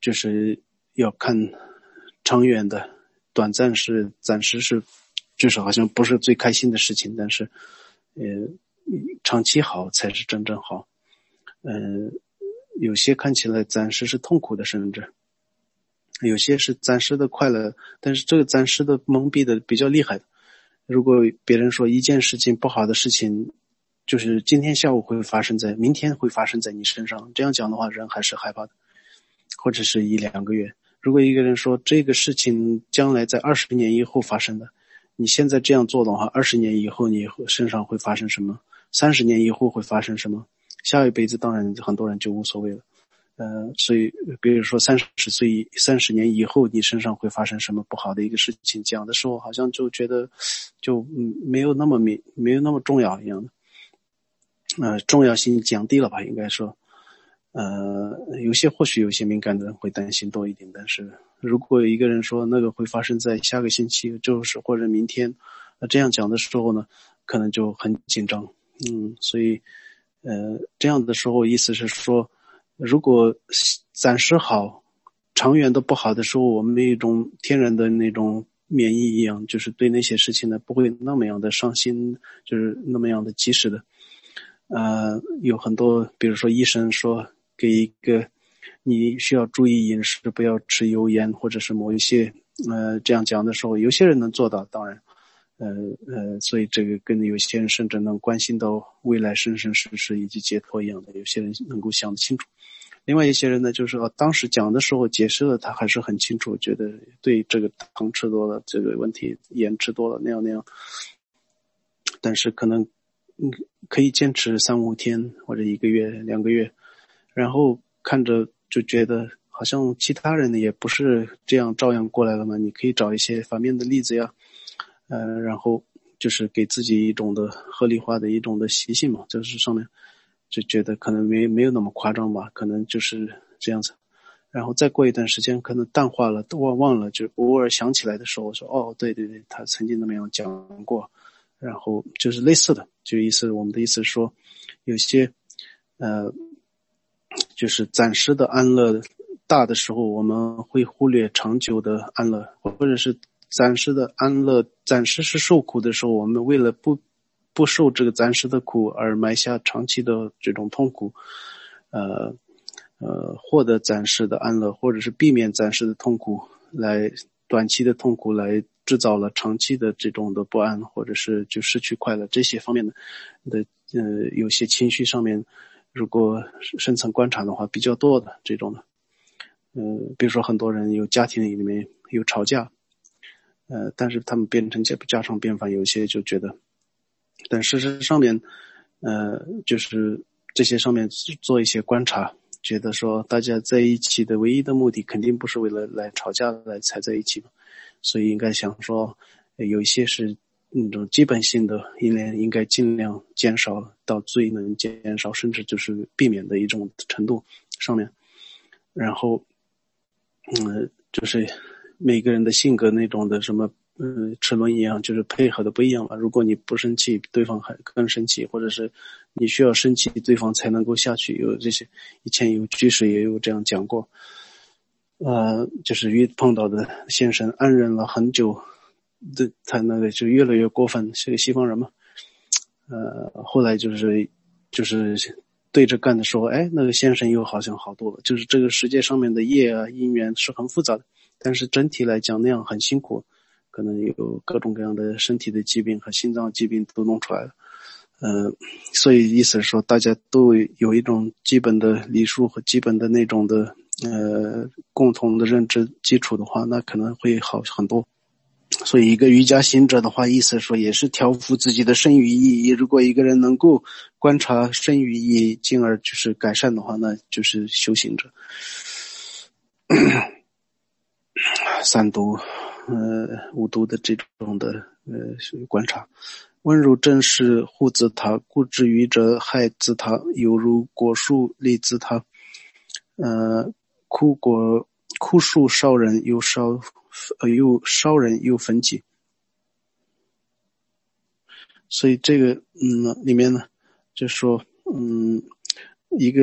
就是要看长远的，短暂是暂时是就是好像不是最开心的事情，但是呃长期好才是真正好。呃有些看起来暂时是痛苦的，甚至有些是暂时的快乐，但是这个暂时的蒙蔽的比较厉害的。如果别人说一件事情不好的事情就是今天下午会发生在明天会发生在你身上，这样讲的话人还是害怕的，或者是一两个月。如果一个人说这个事情将来在二十年以后发生的，你现在这样做的话，二十年以后你身上会发生什么，三十年以后会发生什么，下一辈子当然很多人就无所谓了。呃，所以比如说三十岁三十年以后你身上会发生什么不好的一个事情，讲的时候好像就觉得就嗯没有那么没没有那么重要一样的，呃重要性降低了吧，应该说。呃，有些或许有些敏感的人会担心多一点，但是如果一个人说那个会发生在下个星期，就是或者明天，呃，这样讲的时候呢，可能就很紧张。嗯，所以，呃，这样的时候意思是说，如果暂时好，长远的不好的时候，我们有一种天然的那种免疫一样，就是对那些事情呢不会那么样的伤心，就是那么样的及时的。呃，有很多，比如说医生说给一个你需要注意饮食，不要吃油盐，或者是某一些呃这样讲的时候，有些人能做到，当然，呃呃，所以这个跟有些人甚至能关心到未来生生世世以及解脱一样的，有些人能够想得清楚。另外一些人呢，就是说当时讲的时候解释了，他还是很清楚，觉得对这个糖吃多了这个问题，盐吃多了那样那样，但是可能嗯，可以坚持三五天或者一个月、两个月，然后看着就觉得好像其他人也不是这样照样过来了嘛。你可以找一些反面的例子呀，呃，然后就是给自己一种的合理化的一种的习性嘛，就是上面就觉得可能没没有那么夸张吧，可能就是这样子。然后再过一段时间，可能淡化了，都忘忘了，就偶尔想起来的时候，我说哦，对对对，他曾经那么样讲过。然后就是类似的，就意思我们的意思是说，有些呃，就是暂时的安乐大的时候，我们会忽略长久的安乐，或者是暂时的安乐，暂时是受苦的时候，我们为了不不受这个暂时的苦而埋下长期的这种痛苦，呃呃，获得暂时的安乐，或者是避免暂时的痛苦，来短期的痛苦来制造了长期的这种的不安，或者是就失去快乐，这些方面的的呃有些情绪上面，如果深层观察的话比较多的这种的，呃，比如说很多人有家庭里面有吵架，呃，但是他们变成家家常便饭，有些就觉得，但事实上面，呃，就是这些上面做一些观察。觉得说大家在一起的唯一的目的肯定不是为了来吵架来才在一起嘛，所以应该想说有一些是那种基本性的应该应该尽量减少到最能减少甚至就是避免的一种程度上面。然后嗯，就是每个人的性格那种的什么嗯，齿轮一样，就是配合的不一样吧。如果你不生气，对方还更生气，或者是你需要生气，对方才能够下去。有这些，以前有居士也有这样讲过。呃，就是遇碰到的先生安忍了很久，的他那个就越来越过分，是个西方人嘛。呃，后来就是就是对着干的时候，哎，那个先生又好像好多了。就是这个世界上面的业啊因缘是很复杂的，但是整体来讲那样很辛苦。可能有各种各样的身体的疾病和心脏疾病都弄出来了，呃，所以意思是说大家都有一种基本的礼数和基本的那种的呃共同的认知基础的话，那可能会好很多。所以一个瑜伽行者的话，意思说也是调伏自己的身语意义。如果一个人能够观察身语意义，进而就是改善的话，那就是修行者。三毒呃五毒的这种的呃观察。温如正是护自他，故知愚者害自他，犹如果树立自他。呃枯果枯树烧人又烧呃又烧人又焚己。所以这个嗯里面呢就说嗯一个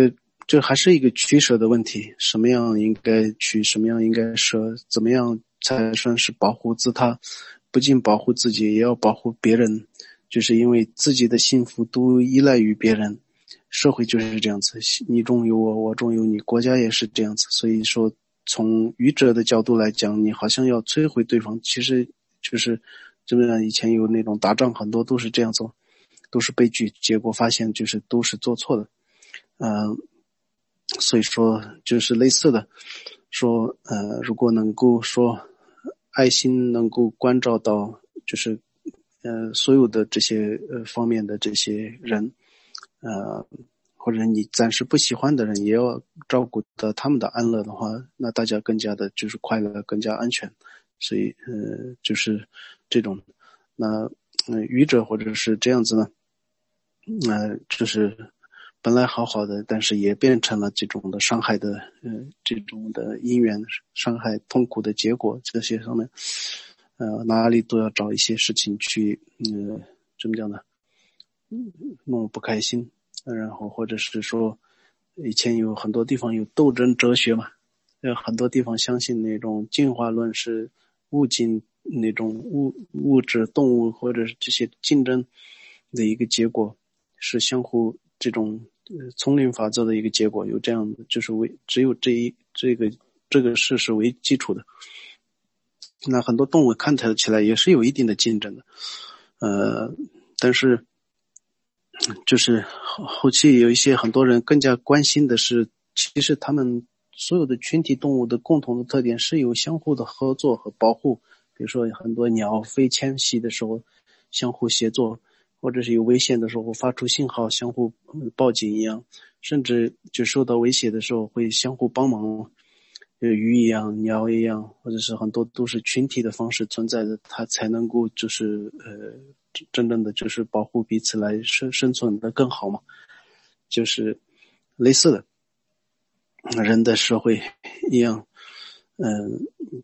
这还是一个取舍的问题，什么样应该取，什么样应该舍，怎么样才算是保护自他，不仅保护自己也要保护别人，就是因为自己的幸福都依赖于别人，社会就是这样子，你中有我，我中有你，国家也是这样子。所以说从愚者的角度来讲，你好像要摧毁对方，其实就是怎么样，以前有那种打仗很多都是这样做，都是悲剧，结果发现就是都是做错的。嗯、呃，所以说就是类似的说，呃，如果能够说爱心能够关照到就是呃所有的这些呃方面的这些人，呃或者你暂时不喜欢的人也要照顾到他们的安乐的话，那大家更加的就是快乐，更加安全。所以呃就是这种，那呃愚者或者是这样子呢，呃就是本来好好的，但是也变成了这种的伤害的呃这种的因缘，伤害痛苦的结果，这些上面呃哪里都要找一些事情去呃怎么讲呢，弄不开心，然后或者是说以前有很多地方有斗争哲学嘛，有很多地方相信那种进化论是物竞，那种物物质动物或者是这些竞争的一个结果，是相互这种呃丛林法则的一个结果，有这样的就是为只有这一这个这个事是为基础的。那很多动物看起来也是有一定的竞争的，呃，但是就是后期有一些很多人更加关心的是，其实他们所有的群体动物的共同的特点是有相互的合作和保护，比如说很多鸟飞迁徙的时候相互协作，或者是有危险的时候发出信号相互报警一样，甚至就受到威胁的时候会相互帮忙，鱼一样鸟一样，或者是很多都是群体的方式存在的，它才能够就是呃真正的就是保护彼此来生生存的更好嘛，就是类似的人的社会一样，嗯、呃，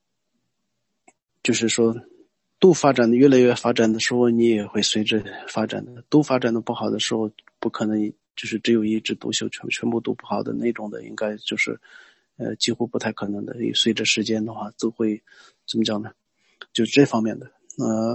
就是说都发展的越来越发展的时候，你也会随着发展的，都发展的不好的时候，不可能就是只有一枝独秀，全全部都不好的那种的，应该就是呃几乎不太可能的。随着时间的话，都会怎么讲呢？就这方面的呃，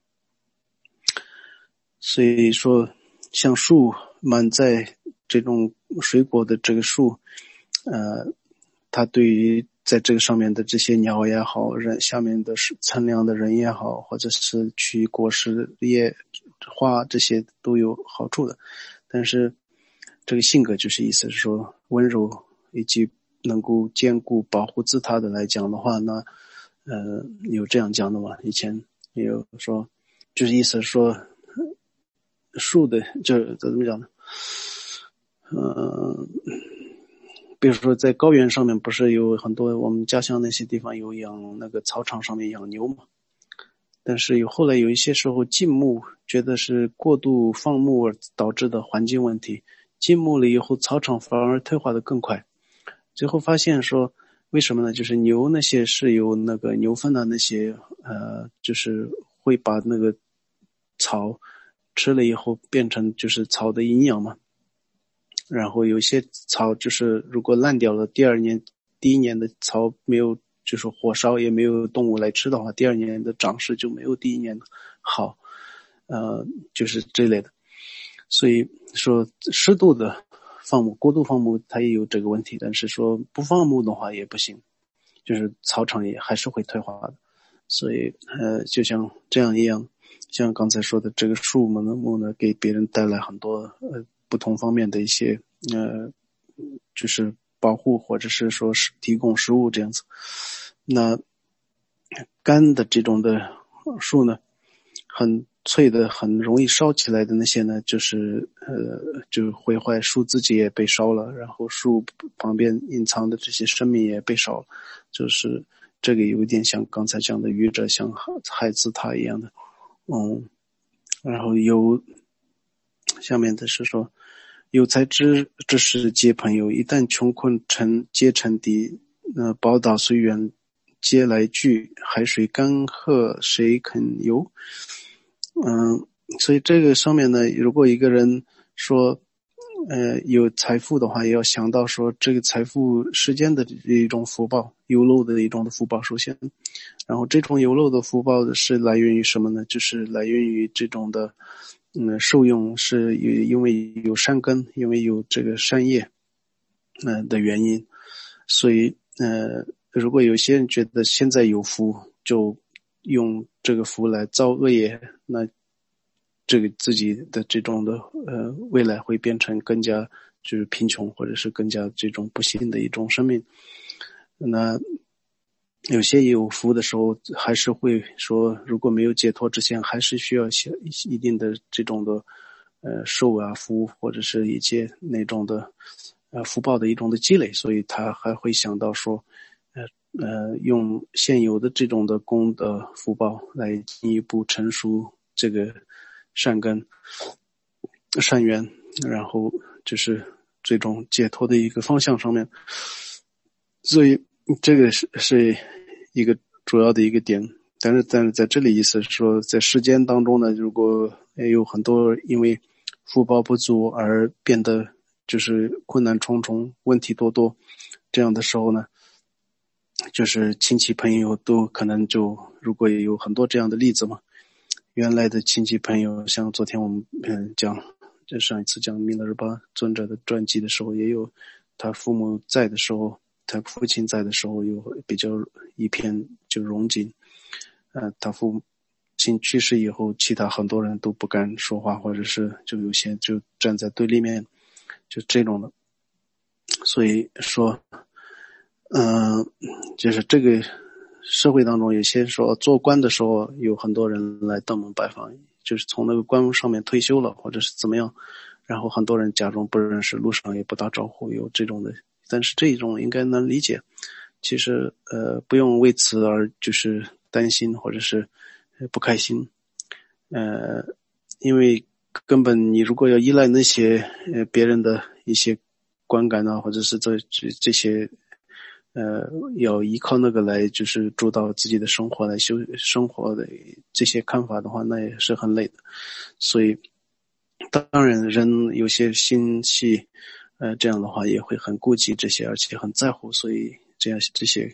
所以说像树满载这种水果的这个树，呃，它对于在这个上面的这些鸟也好，人下面的乘凉的人也好，或者是取果实叶花这些都有好处的。但是这个性格就是意思是说温柔以及能够兼顾保护自他的来讲的话呢，呃，有这样讲的嘛？以前也有说，就是意思是说树的就是怎么讲呢？呃，比如说在高原上面不是有很多我们家乡那些地方有养那个草场上面养牛嘛，但是有后来有一些时候禁牧，觉得是过度放牧而导致的环境问题，禁牧了以后草场反而退化的更快，最后发现说为什么呢？就是牛那些是有那个牛粪的那些呃，就是会把那个草吃了以后变成就是草的营养嘛，然后有些草就是如果烂掉了，第二年第一年的草没有就是火烧也没有动物来吃的话，第二年的长势就没有第一年的好，呃，就是这类的。所以说适度的放牧，过度放牧它也有这个问题，但是说不放牧的话也不行，就是草场也还是会退化的。所以呃，就像这样一样，像刚才说的这个树木呢，木呢给别人带来很多呃不同方面的一些呃，就是保护或者是说是提供食物这样子。那干的这种的树呢，很脆的很容易烧起来的那些呢，就是呃就毁坏，树自己也被烧了，然后树旁边隐藏的这些生命也被烧了，就是这个有点像刚才讲的愚者像害自他一样的。嗯，然后有下面的是说有才之之士皆朋友，一旦穷困成皆成敌，呃宝岛虽远皆来聚，海水干涸谁肯游。嗯，所以这个上面呢，如果一个人说呃有财富的话，也要想到说这个财富世间的一种福报，有漏的一种的福报首先，然后这种有漏的福报是来源于什么呢？就是来源于这种的嗯受用，是因为有善根，因为有这个善业嗯、呃、的原因。所以呃如果有些人觉得现在有福，就用这个福来造恶业，那这个自己的这种的呃未来会变成更加就是贫穷，或者是更加这种不幸的一种生命。那有些有福的时候，还是会说，如果没有解脱之前，还是需要一定的这种的呃受啊福，或者是一些那种的呃福报的一种的积累，所以他还会想到说呃呃用现有的这种的功德福报来进一步成熟这个善根善缘，然后就是最终解脱的一个方向上面。所以这个是是一个主要的一个点。但是但是在这里意思是说，在世间当中呢，如果有很多因为福报不足而变得就是困难重重，问题多多，这样的时候呢，就是亲戚朋友都可能就，如果有很多这样的例子嘛，原来的亲戚朋友，像昨天我们嗯讲，这上一次讲弥勒日巴尊者的传记的时候，也有他父母在的时候，他父亲在的时候，有比较一片就荣景。呃，他父亲去世以后，其他很多人都不敢说话，或者是就有些就站在对立面，就这种的。所以说，嗯、呃，就是这个社会当中，有些说做官的时候，有很多人来登门拜访，就是从那个官务上面退休了，或者是怎么样，然后很多人假装不认识，路上也不打招呼，有这种的。但是这种应该能理解，其实呃不用为此而就是担心或者是不开心，呃，因为根本你如果要依赖那些呃别人的一些观感啊，或者是这这这些呃要依靠那个来就是主导自己的生活来修生活的这些看法的话，那也是很累的。所以当然人有些心细，呃这样的话也会很顾及这些，而且很在乎，所以这样这些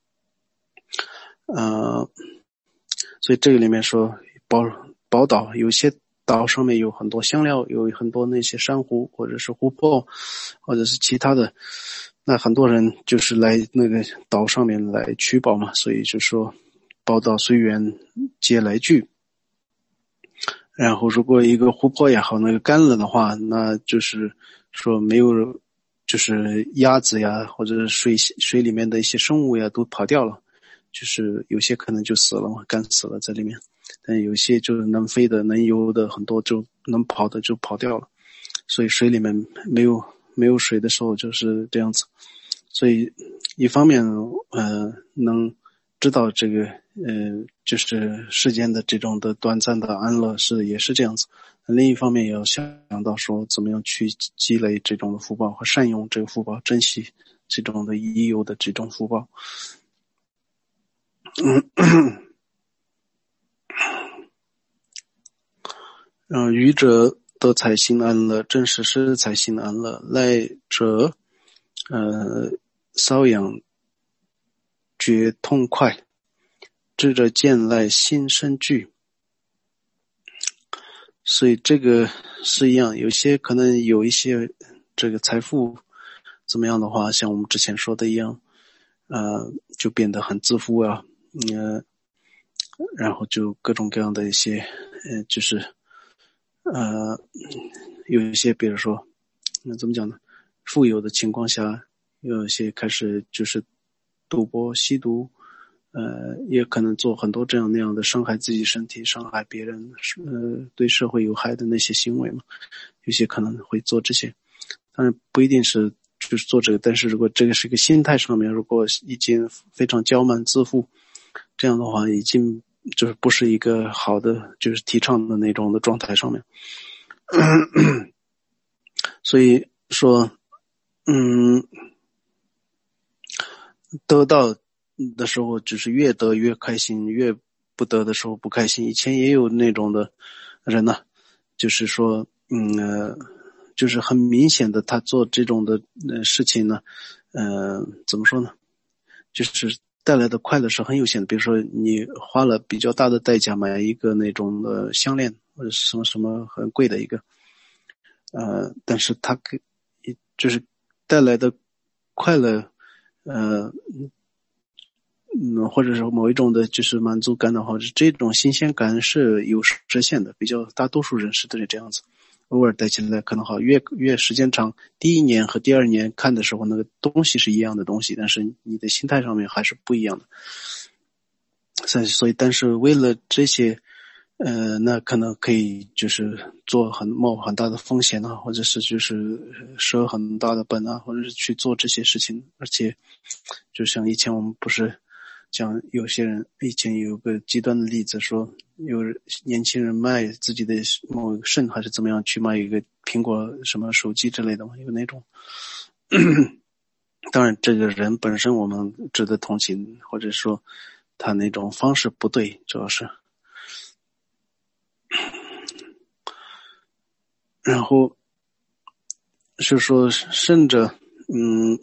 呃所以这个里面说宝宝岛，有些岛上面有很多香料，有很多那些珊瑚或者是湖泊或者是其他的，那很多人就是来那个岛上面来取宝嘛，所以就说宝岛随缘皆来聚。然后如果一个湖泊也好，那个干了的话，那就是说没有就是鸭子呀或者是水水里面的一些生物呀都跑掉了，就是有些可能就死了嘛，干死了在里面，但有些就是能飞的能游的很多就能跑的就跑掉了，所以水里面没有没有水的时候就是这样子。所以一方面呃能知道这个呃就是世间的这种的短暂的安乐是也是这样子，另一方面也要想到说怎么样去积累这种的福报和善用这个福报，珍惜这种的已有的这种福报。嗯，嗯，愚者得财心安乐，正是失财心安乐。赖者，呃，瘙痒觉痛快，智者见赖心生惧。所以这个是一样，有些可能有一些这个财富怎么样的话，像我们之前说的一样，呃，就变得很自负啊，呃，然后就各种各样的一些，呃，就是呃，有一些比如说，那怎么讲呢？富有的情况下，有一些开始就是赌博、吸毒，呃，也可能做很多这样那样的伤害自己身体、伤害别人，呃，对社会有害的那些行为嘛。有些可能会做这些，当然不一定是就是做这个，但是如果这个是一个心态上面，如果已经非常骄慢自负，这样的话已经就是不是一个好的就是提倡的那种的状态上面。所以说嗯得到的时候只是越得越开心，越不得的时候不开心。以前也有那种的人呢、啊，就是说嗯、呃、 就是很明显的他做这种的呃事情呢，呃怎么说呢，就是带来的快乐是很有限的。比如说你花了比较大的代价买一个那种的项链或者是什么什么很贵的一个呃但是它给就是带来的快乐呃嗯，或者是某一种的就是满足感的话，这种新鲜感是有实现的，比较大多数人是都是这样子。偶尔带起来可能好，越越时间长，第一年和第二年看的时候，那个东西是一样的东西，但是你的心态上面还是不一样的。所以，所以但是为了这些，呃，那可能可以就是做很冒很大的风险啊，或者是就是舍很大的本啊，或者是去做这些事情。而且，就像以前我们不是讲有些人以前有个极端的例子，说有年轻人卖自己的某个肾还是怎么样去卖一个苹果什么手机之类的嘛，有那种。当然这个人本身我们值得同情，或者说他那种方式不对，主要是。然后是说甚至嗯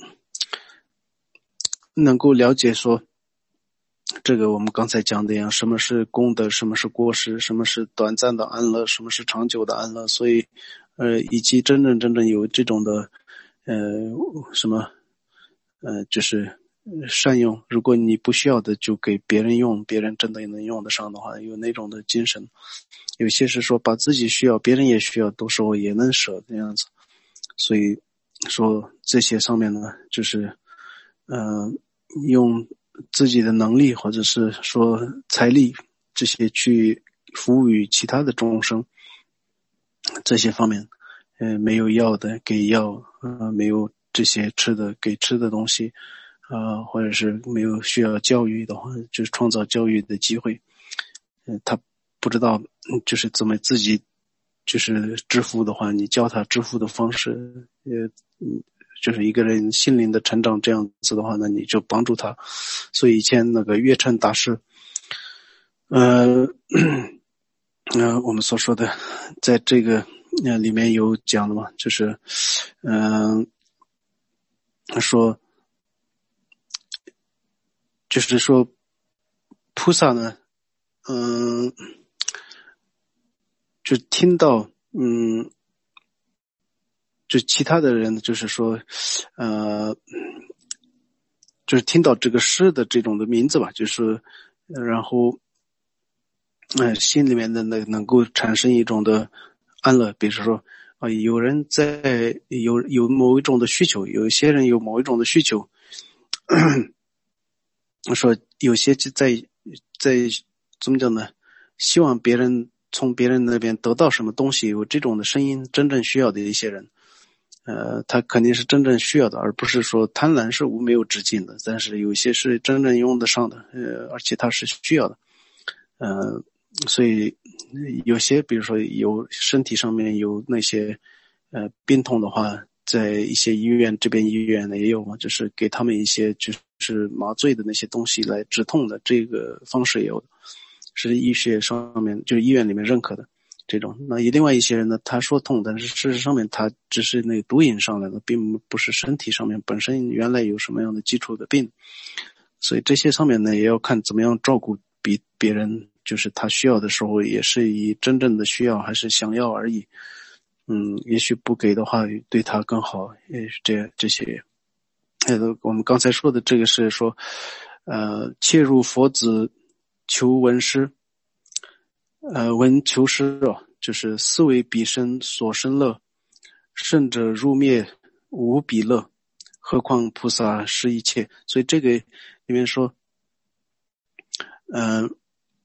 能够了解说这个我们刚才讲的一样，什么是功德，什么是过失，什么是短暂的安乐，什么是长久的安乐。所以呃以及真正真正有这种的呃什么呃就是善用，如果你不需要的就给别人用，别人真的能用得上的话，有那种的精神。有些是说把自己需要别人也需要，都时候也能舍这样子。所以说这些上面呢，就是呃用自己的能力或者是说财力这些去服务于其他的众生，这些方面呃没有药的给药，呃没有这些吃的给吃的东西，呃或者是没有需要教育的话，就是创造教育的机会。呃他不知道就是怎么自己就是致富的话，你教他致富的方式，呃就是一个人心灵的成长这样子的话呢，你就帮助他。所以以前那个月称大师呃呃我们所说的在这个呃里面有讲的嘛，就是嗯、呃、说就是说菩萨呢嗯、呃、就听到嗯就其他的人就是说呃就是听到这个诗的这种的名字吧，就是然后呃心里面的那能够产生一种的安乐。比如说啊、呃，有人在有有某一种的需求，有一些人有某一种的需求，说有些在在怎么讲呢，希望别人从别人那边得到什么东西，有这种的声音，真正需要的一些人呃，他肯定是真正需要的，而不是说贪婪是无没有止境的，但是有些是真正用得上的，呃，而且他是需要的，呃，所以有些比如说有身体上面有那些呃病痛的话，在一些医院这边医院呢也有嘛，就是给他们一些就是麻醉的那些东西来止痛的，这个方式也有，是医学上面就是医院里面认可的。这种，那另外一些人呢，他说痛，但是事实上面他只是那个毒瘾上来的，并不是身体上面本身原来有什么样的基础的病，所以这些上面呢，也要看怎么样照顾比别人，就是他需要的时候，也是以真正的需要还是想要而已。嗯，也许不给的话，对他更好，也是这这些。呃，我们刚才说的这个是说，呃，切入佛子求闻师。呃，闻求师啊，就是思维彼身所生乐，胜者入灭无比乐，何况菩萨施一切。所以这个里面说，嗯、呃，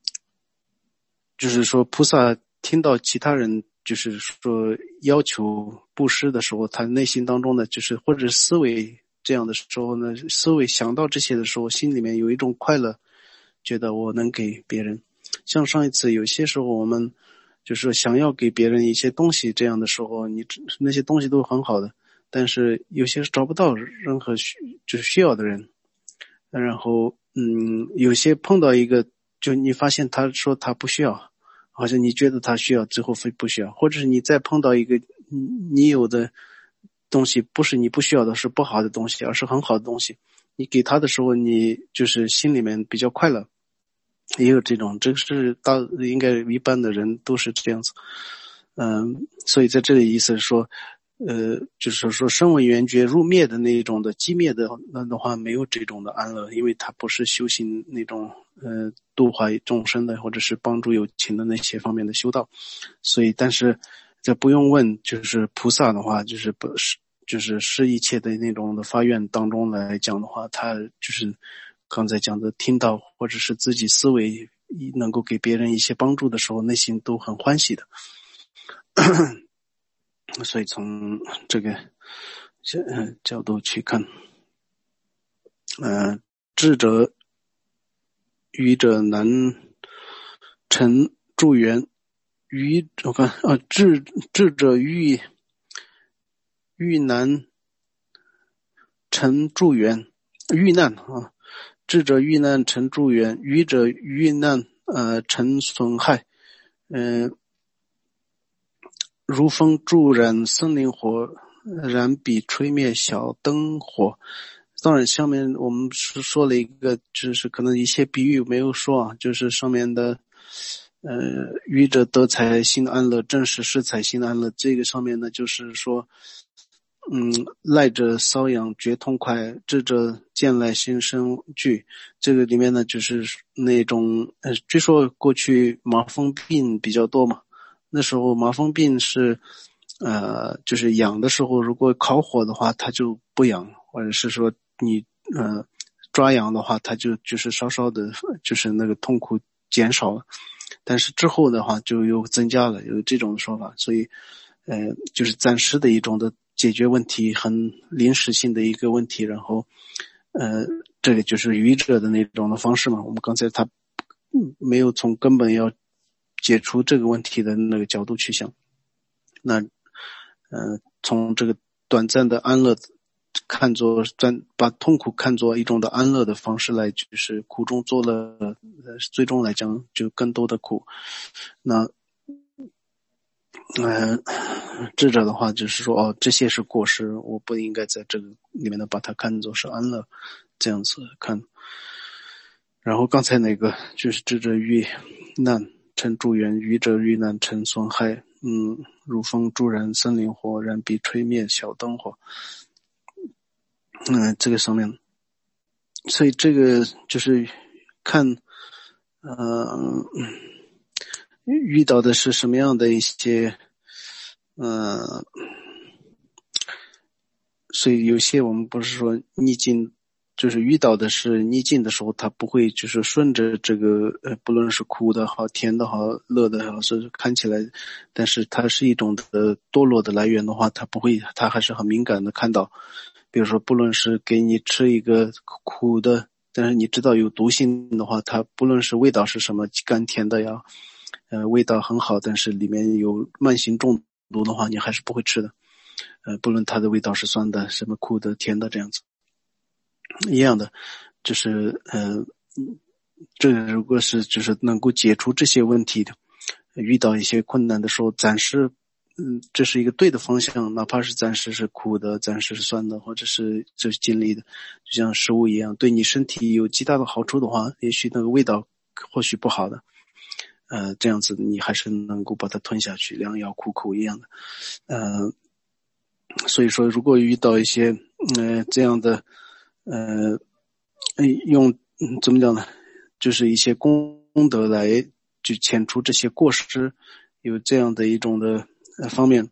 就是说菩萨听到其他人就是说要求布施的时候，他内心当中呢，就是或者思维这样的时候呢，思维想到这些的时候，心里面有一种快乐，觉得我能给别人。像上一次有些时候我们就是想要给别人一些东西，这样的时候你那些东西都很好的，但是有些找不到任何需就是需要的人，然后嗯，有些碰到一个就你发现他说他不需要， 好像你觉得他需要，最后非不需要，或者是你再碰到一个你有的东西不是你不需要的，是不好的东西，而是很好的东西，你给他的时候你就是心里面比较快乐，也有这种，这个是大应该一般的人都是这样子。嗯，所以在这里意思是说呃，就是说声闻缘觉入灭的那种的寂灭的那的话，没有这种的安乐，因为它不是修行那种呃度化众生的，或者是帮助有情的那些方面的修道。所以，但是这不用问，就是菩萨的话，就是不是就是是一切的那种的发愿当中来讲的话，他就是刚才讲的听到或者是自己思维能够给别人一些帮助的时候，内心都很欢喜的。所以从这个角度去看，呃，智者愚者难成助缘，愚我看啊，智智者愚愚难成助缘，遇难啊，智者遇难成助缘，愚者遇难呃成损害，嗯、呃。如风助燃森林火，燃比吹灭小灯火。当然下面我们是说了一个，就是可能一些比喻没有说啊，就是上面的呃愚者得财心安乐，正是失财心安乐，这个上面呢就是说嗯，赖者瘙痒觉痛快，智者见来心生惧。这个里面呢就是那种呃据说过去麻风病比较多嘛，那时候麻风病是呃就是痒的时候，如果烤火的话它就不痒，或者是说你呃抓痒的话它就就是稍稍的就是那个痛苦减少了，但是之后的话就又增加了，有这种说法。所以呃就是暂时的一种的解决问题，很临时性的一个问题，然后呃这个就是愚者的那种的方式嘛，我们刚才他没有从根本要解除这个问题的那个角度去想，那呃从这个短暂的安乐看作把痛苦看作一种的安乐的方式来，就是苦中作乐，最终来讲就更多的苦。那呃智者的话就是说哦这些是过失，我不应该在这个里面的把它看作是安乐，这样子看。然后刚才那个就是智者遇难成助缘，愚者遇难成损害，嗯，如风助燃森林火，燃比吹灭小灯火。嗯，这个上面，所以这个就是看，呃，遇到的是什么样的一些，呃，所以有些我们不是说逆境。就是遇到的是逆境的时候，他不会就是顺着这个呃，不论是苦的好、甜的好、乐的好，是看起来，但是它是一种的堕落的来源的话，他不会，他还是很敏感的看到，比如说不论是给你吃一个苦的，但是你知道有毒性的话，它不论是味道是什么，甘甜的呀，呃，味道很好，但是里面有慢性中毒的话，你还是不会吃的，呃，不论它的味道是酸的、什么苦的、甜的这样子。一样的，就是呃，这个如果是就是能够解除这些问题的，遇到一些困难的时候，暂时，嗯，这是一个对的方向，哪怕是暂时是苦的，暂时是酸的，或者是就是经历的，就像食物一样，对你身体有极大的好处的话，也许那个味道或许不好的，呃，这样子你还是能够把它吞下去，良药苦口一样的，呃，所以说如果遇到一些呃这样的。呃，用怎么讲呢？就是一些功德来去遣除这些过失，有这样的一种的呃方面。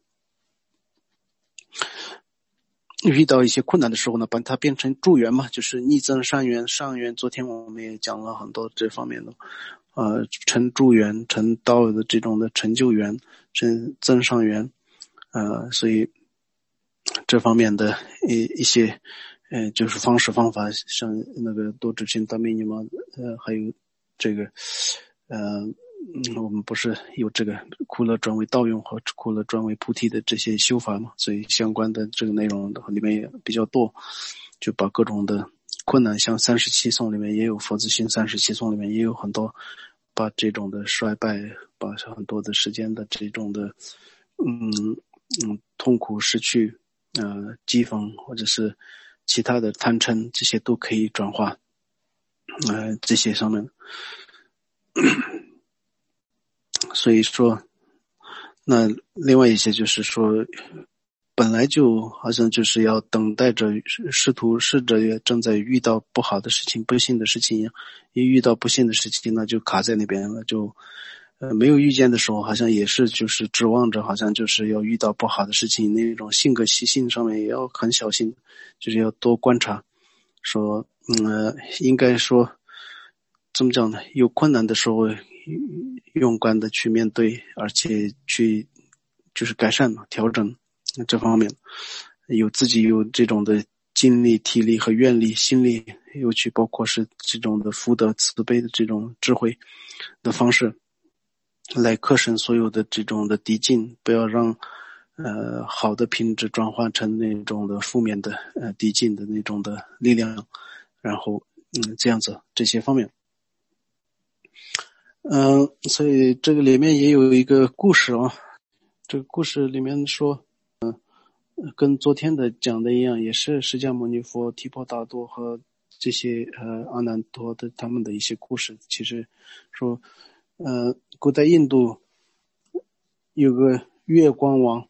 遇到一些困难的时候呢，把它变成助缘嘛，就是逆增善缘。善缘昨天我们也讲了很多这方面的，呃，成助缘、成道的这种的成就缘、成增上缘，呃，所以这方面的一一些。呃，就是方式方法，像那个多智心大密尼嘛，呃，还有这个，呃，我们不是有这个苦乐转为道用和苦乐转为菩提的这些修法嘛，所以相关的这个内容里面也比较多，就把各种的困难，像三十七颂里面也有佛子心，三十七颂里面也有很多把这种的衰败，把很多的时间的这种的嗯嗯痛苦失去呃饥荒或者是其他的贪嗔，这些都可以转化呃这些上面。所以说那另外一些就是说本来就好像就是要等待着试图试着也正在遇到不好的事情不幸的事情一样，一遇到不幸的事情那就卡在那边了，就呃没有遇见的时候好像也是就是指望着好像就是要遇到不好的事情，那种性格习性上面也要很小心，就是要多观察，说嗯、呃、应该说怎么讲呢，有困难的时候勇敢的去面对，而且去就是改善嘛调整这方面，有自己有这种的精力体力和愿力心力，尤其包括是这种的福德慈悲的这种智慧的方式来克胜所有的这种的敌境，不要让呃好的品质转换成那种的负面的呃敌境的那种的力量，然后嗯这样子这些方面。嗯、呃，所以这个里面也有一个故事啊，这个故事里面说跟昨天的讲的一样，也是释迦牟尼佛、提婆达多和这些呃阿难多的他们的一些故事。其实说，呃，古代印度有个月光王，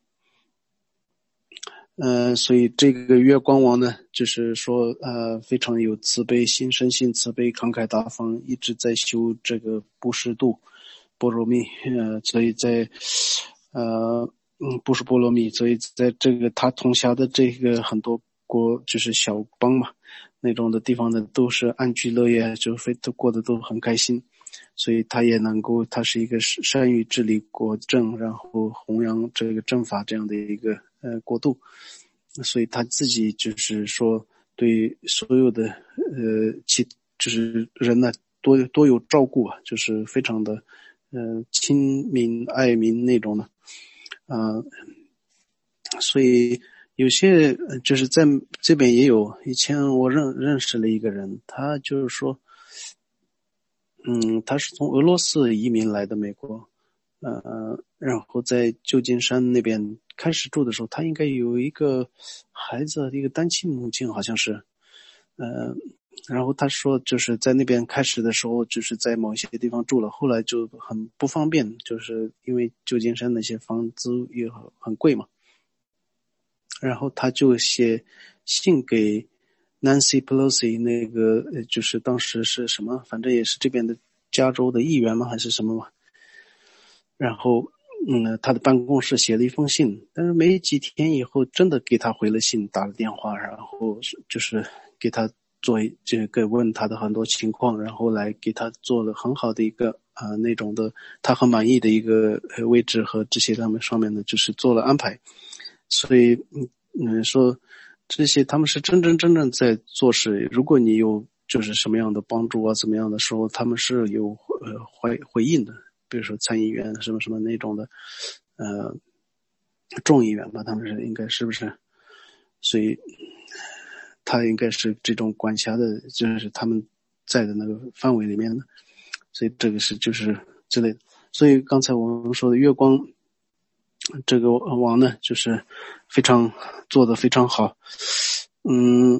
呃，所以这个月光王呢，就是说呃非常有慈悲心，生性慈悲，慷慨大方，一直在修这个布施度、波罗蜜，呃，所以在呃。嗯，不是波罗蜜，所以在这个他统辖的这个很多国就是小邦嘛，那种的地方呢都是安居乐业，就非都过得都很开心，所以他也能够，他是一个善于治理国政，然后弘扬这个正法这样的一个呃国度，所以他自己就是说对所有的呃其就是人呢多多有照顾啊，就是非常的呃亲民爱民那种的。呃，所以有些就是在这边也有，以前我认认识了一个人，他就是说，嗯，他是从俄罗斯移民来的美国，呃，然后在旧金山那边开始住的时候，他应该有一个孩子，一个单亲母亲好像是，呃，然后他说就是在那边开始的时候就是在某些地方住了，后来就很不方便，就是因为旧金山那些房租也很贵嘛，然后他就写信给 Nancy Pelosi 那个就是当时是什么，反正也是这边的加州的议员嘛还是什么嘛，然后嗯，他的办公室写了一封信，但是没几天以后真的给他回了信，打了电话，然后就是给他做这个问他的很多情况，然后来给他做了很好的一个啊、呃、那种的他很满意的一个位置和这些他们上面的就是做了安排，所以嗯嗯说这些他们是真真正正在做事，如果你有就是什么样的帮助啊怎么样的时候，他们是有呃回回应的，比如说参议员什么什么那种的呃众议员吧，他们是应该是不是，所以他应该是这种管辖的就是他们在的那个范围里面的，所以这个是就是之类的。所以刚才我们说的月光这个王呢就是非常做得非常好。嗯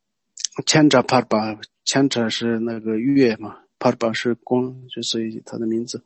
Chandra Parba Chandra 是那个月嘛， Parba 是光，就所以他的名字。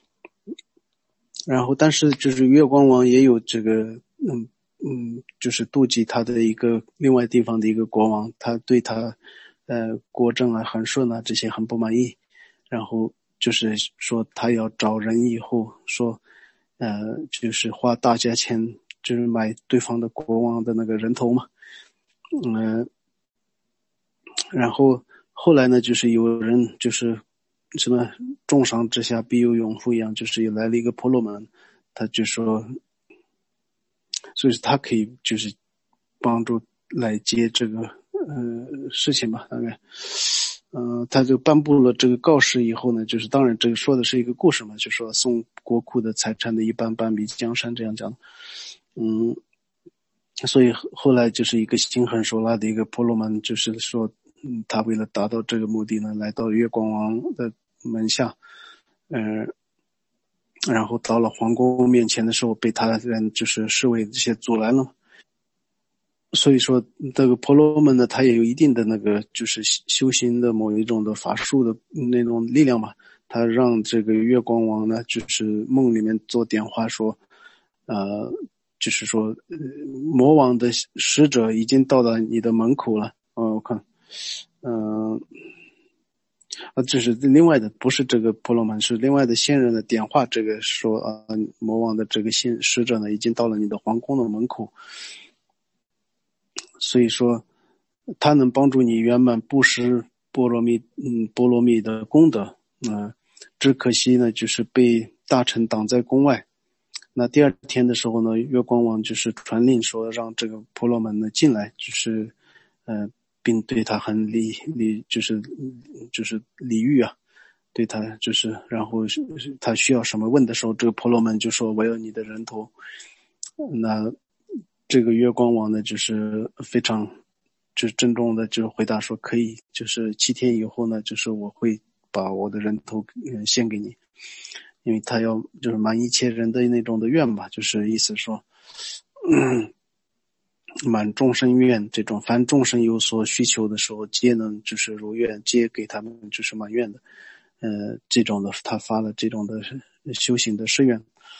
然后但是就是月光王也有这个嗯嗯就是妒忌他的一个另外地方的一个国王，他对他呃国政啊很顺啊这些很不满意，然后就是说他要找人以后说呃就是花大价钱就是买对方的国王的那个人头嘛，嗯、呃，然后后来呢就是有人就是什么重赏之下必有勇夫一样，就是来了一个婆罗门，他就说所以他可以就是帮助来接这个呃事情吧，大概呃他就颁布了这个告示以后呢，就是当然这个说的是一个故事嘛，就说送国库的财产的一半半比江山这样讲，嗯，所以后来就是一个心狠手辣的一个婆罗门，就是说嗯他为了达到这个目的呢，来到月光王的门下， 呃，然后到了皇宫面前的时候，被他人就是侍卫这些阻拦了。所以说这个婆罗门呢，他也有一定的那个就是修行的某一种的法术的那种力量嘛，他让这个月光王呢，就是梦里面做点化说，呃，就是说，呃，魔王的使者已经到了你的门口了。哦，我看，嗯、呃，啊，这是另外的，不是这个婆罗门，是另外的仙人的点化。这个说啊，魔王的这个仙使者呢，已经到了你的皇宫的门口。所以说，他能帮助你圆满布施波罗蜜，嗯，波罗蜜的功德。嗯、呃，只可惜呢，就是被大臣挡在宫外。那第二天的时候呢，月光王就是传令说让这个婆罗门呢进来，就是呃，并对他很礼礼，就是就是礼遇啊，对他就是，然后他需要什么问的时候，这个婆罗门就说我要你的人头。那这个月光王呢，就是非常就是郑重的就回答说可以，就是七天以后呢，就是我会把我的人头嗯献给你。因为他要就是满一切人的那种的愿吧，就是意思说，嗯，满众生愿，这种凡众生有所需求的时候，皆能就是如愿，皆给他们就是满愿的，呃，这种的他发了这种的修行的誓愿。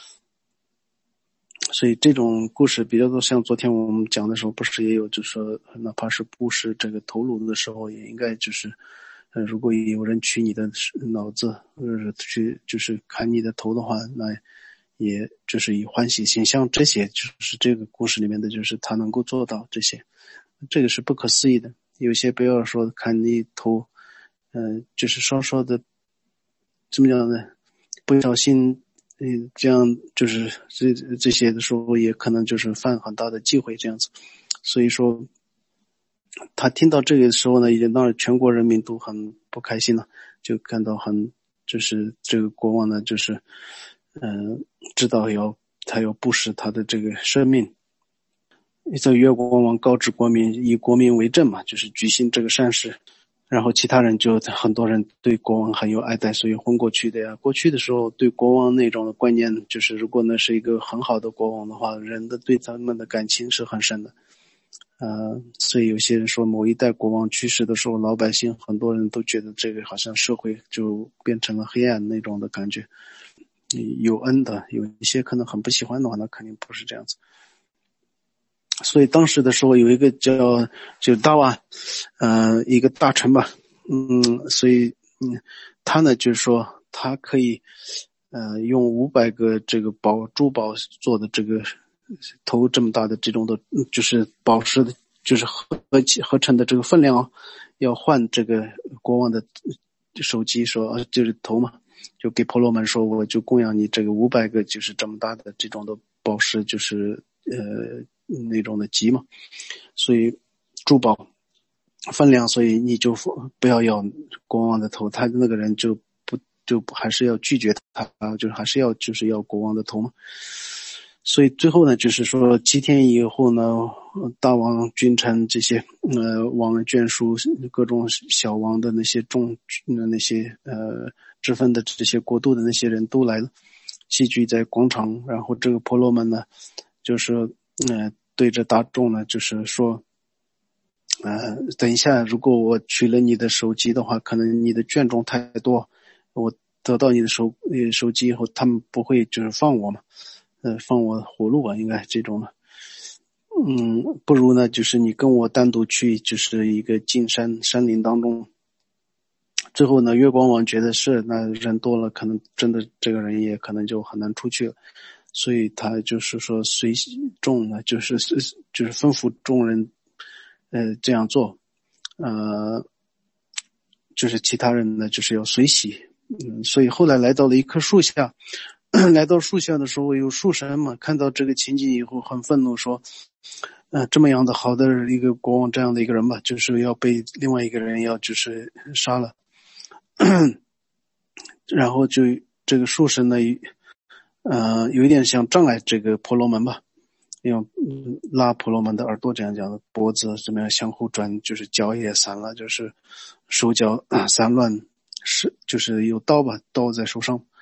所以这种故事比较多，像昨天我们讲的时候，不是也有，就是说哪怕是布施这个头颅的时候，也应该就是。呃，如果有人取你的脑子，或者是去就是砍你的头的话，那也就是以欢喜心，像这些就是这个故事里面的，就是他能够做到这些，这个是不可思议的。有些不要说砍你头，嗯、呃，就是稍稍的怎么讲呢？不小心，嗯、呃，这样就是这这些的时候，也可能就是犯很大的忌讳这样子。所以说。他听到这个的时候呢，已经当然全国人民都很不开心了，就感到很就是这个国王呢，就是嗯、呃，知道要他要布施他的这个生命。这月光王告知国民，以国民为证嘛，就是举行这个善事。然后其他人就很多人对国王很有爱戴，所以昏过去的呀。过去的时候对国王那种的观念，就是如果那是一个很好的国王的话，人的对他们的感情是很深的。呃，所以有些人说某一代国王去世的时候，老百姓很多人都觉得这个好像社会就变成了黑暗那种的感觉。有恩的，有一些可能很不喜欢的话，那肯定不是这样子。所以当时的时候有一个叫就大瓦，呃，一个大臣吧，嗯，所以嗯，他呢就是说他可以呃用五百个这个宝珠宝做的这个。头这么大的这种的，就是宝石的，就是合合成的这个分量啊，要换这个国王的手机说，就是头嘛，就给婆罗门说，我就供养你这个五百个，就是这么大的这种的宝石，就是呃那种的级嘛，所以珠宝分量，所以你就不要要国王的头，他那个人就不就还是要拒绝他，就是还是要就是要国王的头嘛。所以最后呢，就是说七天以后呢，大王君臣这些呃王的眷属，各种小王的那些众那些呃支分的这些国度的那些人都来了，齐聚在广场。然后这个婆罗门呢，就是呃对着大众呢，就是说，呃等一下，如果我取了你的手机的话，可能你的眷众太多，我得到你的手呃手机以后，他们不会就是放我嘛。呃，放我活路啊，应该这种的。嗯，不如呢，就是你跟我单独去，就是一个进山山林当中。最后呢，月光王觉得是，那人多了，可能真的这个人也可能就很难出去了，所以他就是说随众呢，就是就是吩咐众人，呃，这样做，呃，就是其他人呢，就是要随喜。嗯，所以后来来到了一棵树下。来到树下的时候，有树神嘛，看到这个情景以后很愤怒，说呃，这么样的好的一个国王，这样的一个人吧，就是要被另外一个人要就是杀了。然后就这个树神呢，呃，有一点像障碍这个婆罗门吧，用拉婆罗门的耳朵，这样讲的脖子怎么样相互转，就是脚也散了，就是手脚散乱，是就是有刀吧，刀在手上。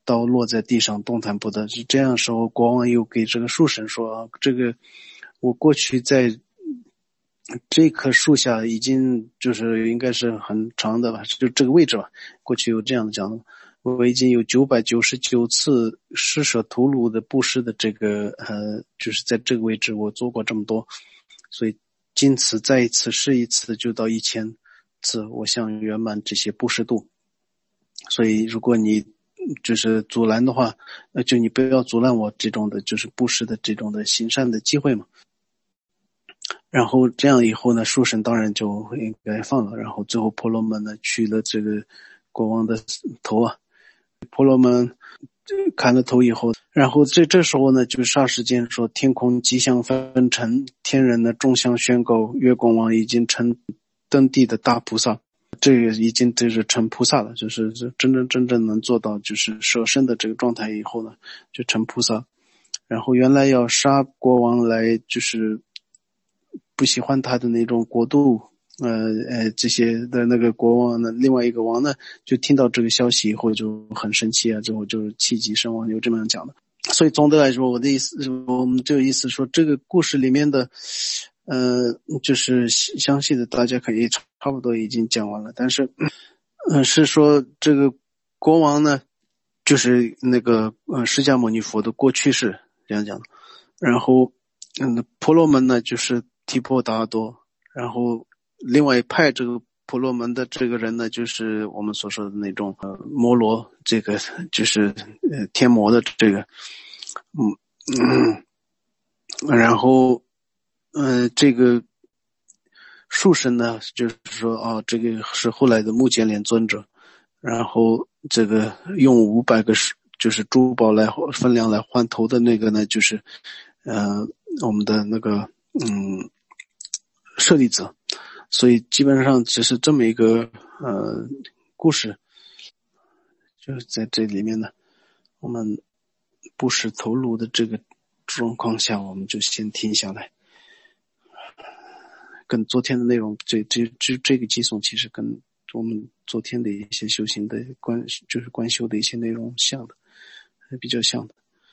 刀落在地上动弹不得。是这样时候，国王又给这个树神说啊，这个我过去在这棵树下已经就是应该是很长的吧，就这个位置吧，过去有这样的讲，我已经有九百九十九次施舍屠戮的布施的这个呃，就是在这个位置我做过这么多，所以今此再一次试一次就到一千次，我想圆满这些布施度。所以如果你就是阻拦的话，那就你不要阻拦我这种的就是布施的这种的行善的机会嘛。然后这样以后呢，树神当然就应该放了。然后最后婆罗门呢取了这个国王的头啊，婆罗门砍了头以后，然后这这时候呢，就霎时间说天空吉祥纷呈，天人呢众相宣告，月光王已经成登地的大菩萨，这个已经就是成菩萨了，就是真真正正能做到就是舍身的这个状态以后呢，就成菩萨。然后原来要杀国王来就是不喜欢他的那种国度，呃呃，这些的那个国王呢，另外一个王呢，就听到这个消息以后就很生气啊，之后就气急身亡，就这么样讲的。所以总的来说，我的意思，我们这个意思说，这个故事里面的，呃，就是详细的，大家可以差不多已经讲完了。但是，呃，是说这个国王呢，就是那个呃释迦牟尼佛的过去式这样讲的。然后，嗯，婆罗门呢就是提婆达多，然后另外派这个婆罗门的这个人呢，就是我们所说的那种呃摩罗，这个就是呃天魔的这个，嗯嗯，然后呃这个树神呢，就是说啊，这个是后来的目犍连尊者，然后这个用五百个就是珠宝来分量来换头的那个呢，就是呃我们的那个嗯舍利子。所以基本上只是这么一个呃故事，就是在这里面呢，我们布施投入的这个状况下，我们就先停下来。跟昨天的内容，这这这这个寄送其实跟我们昨天的一些修行的观，就是观修的一些内容像的，比较像的。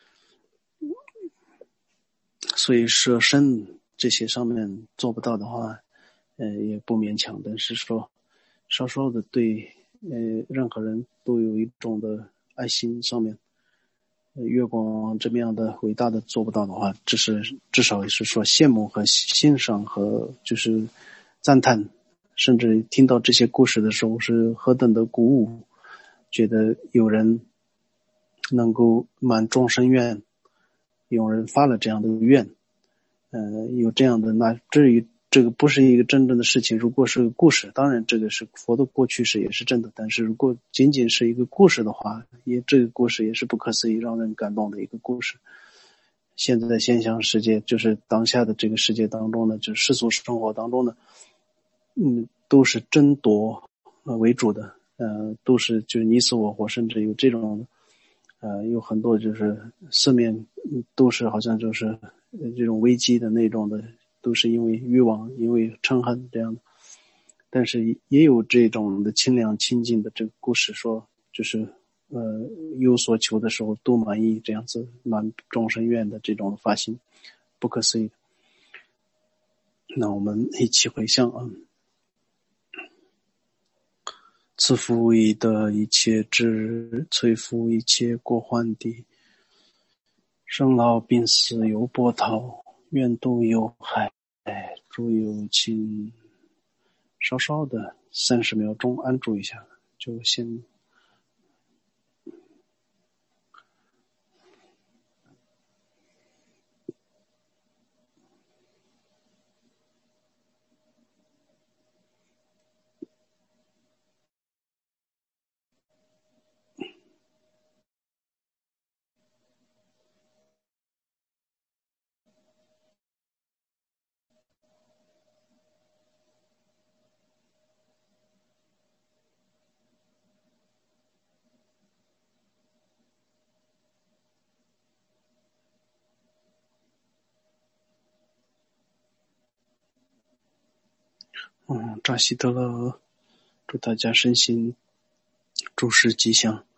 所以舍身这些上面做不到的话，呃，也不勉强，但是说稍稍的对呃任何人都有一种的爱心上面，呃月光这么样的伟大的做不到的话，这是至少也是说羡慕和欣赏和就是赞叹，甚至听到这些故事的时候是何等的鼓舞，觉得有人能够满众生愿，有人发了这样的愿，呃，有这样的，那至于这个不是一个真正的事情，如果是个故事，当然这个是佛的过去式也是真的，但是如果仅仅是一个故事的话，也这个故事也是不可思议让人感动的一个故事。现在的现象世界就是当下的这个世界当中呢，就是世俗生活当中呢，嗯，都是争夺呃为主的，呃，都是就是你死我活，甚至有这种呃有很多就是四面都是好像就是这种危机的那种的，都是因为欲望，因为嗔恨这样的。但是也有这种的清凉清净的这个故事说，就是呃有所求的时候都满意，这样子满众生愿的这种发心，不可思议。那我们一起回向啊。赐福以得一切智，摧伏一切过患地，生老病死有波涛，愿度有海，诸有情。稍稍的三十秒钟安住一下，就先嗯，扎西德勒，祝大家身心诸事吉祥。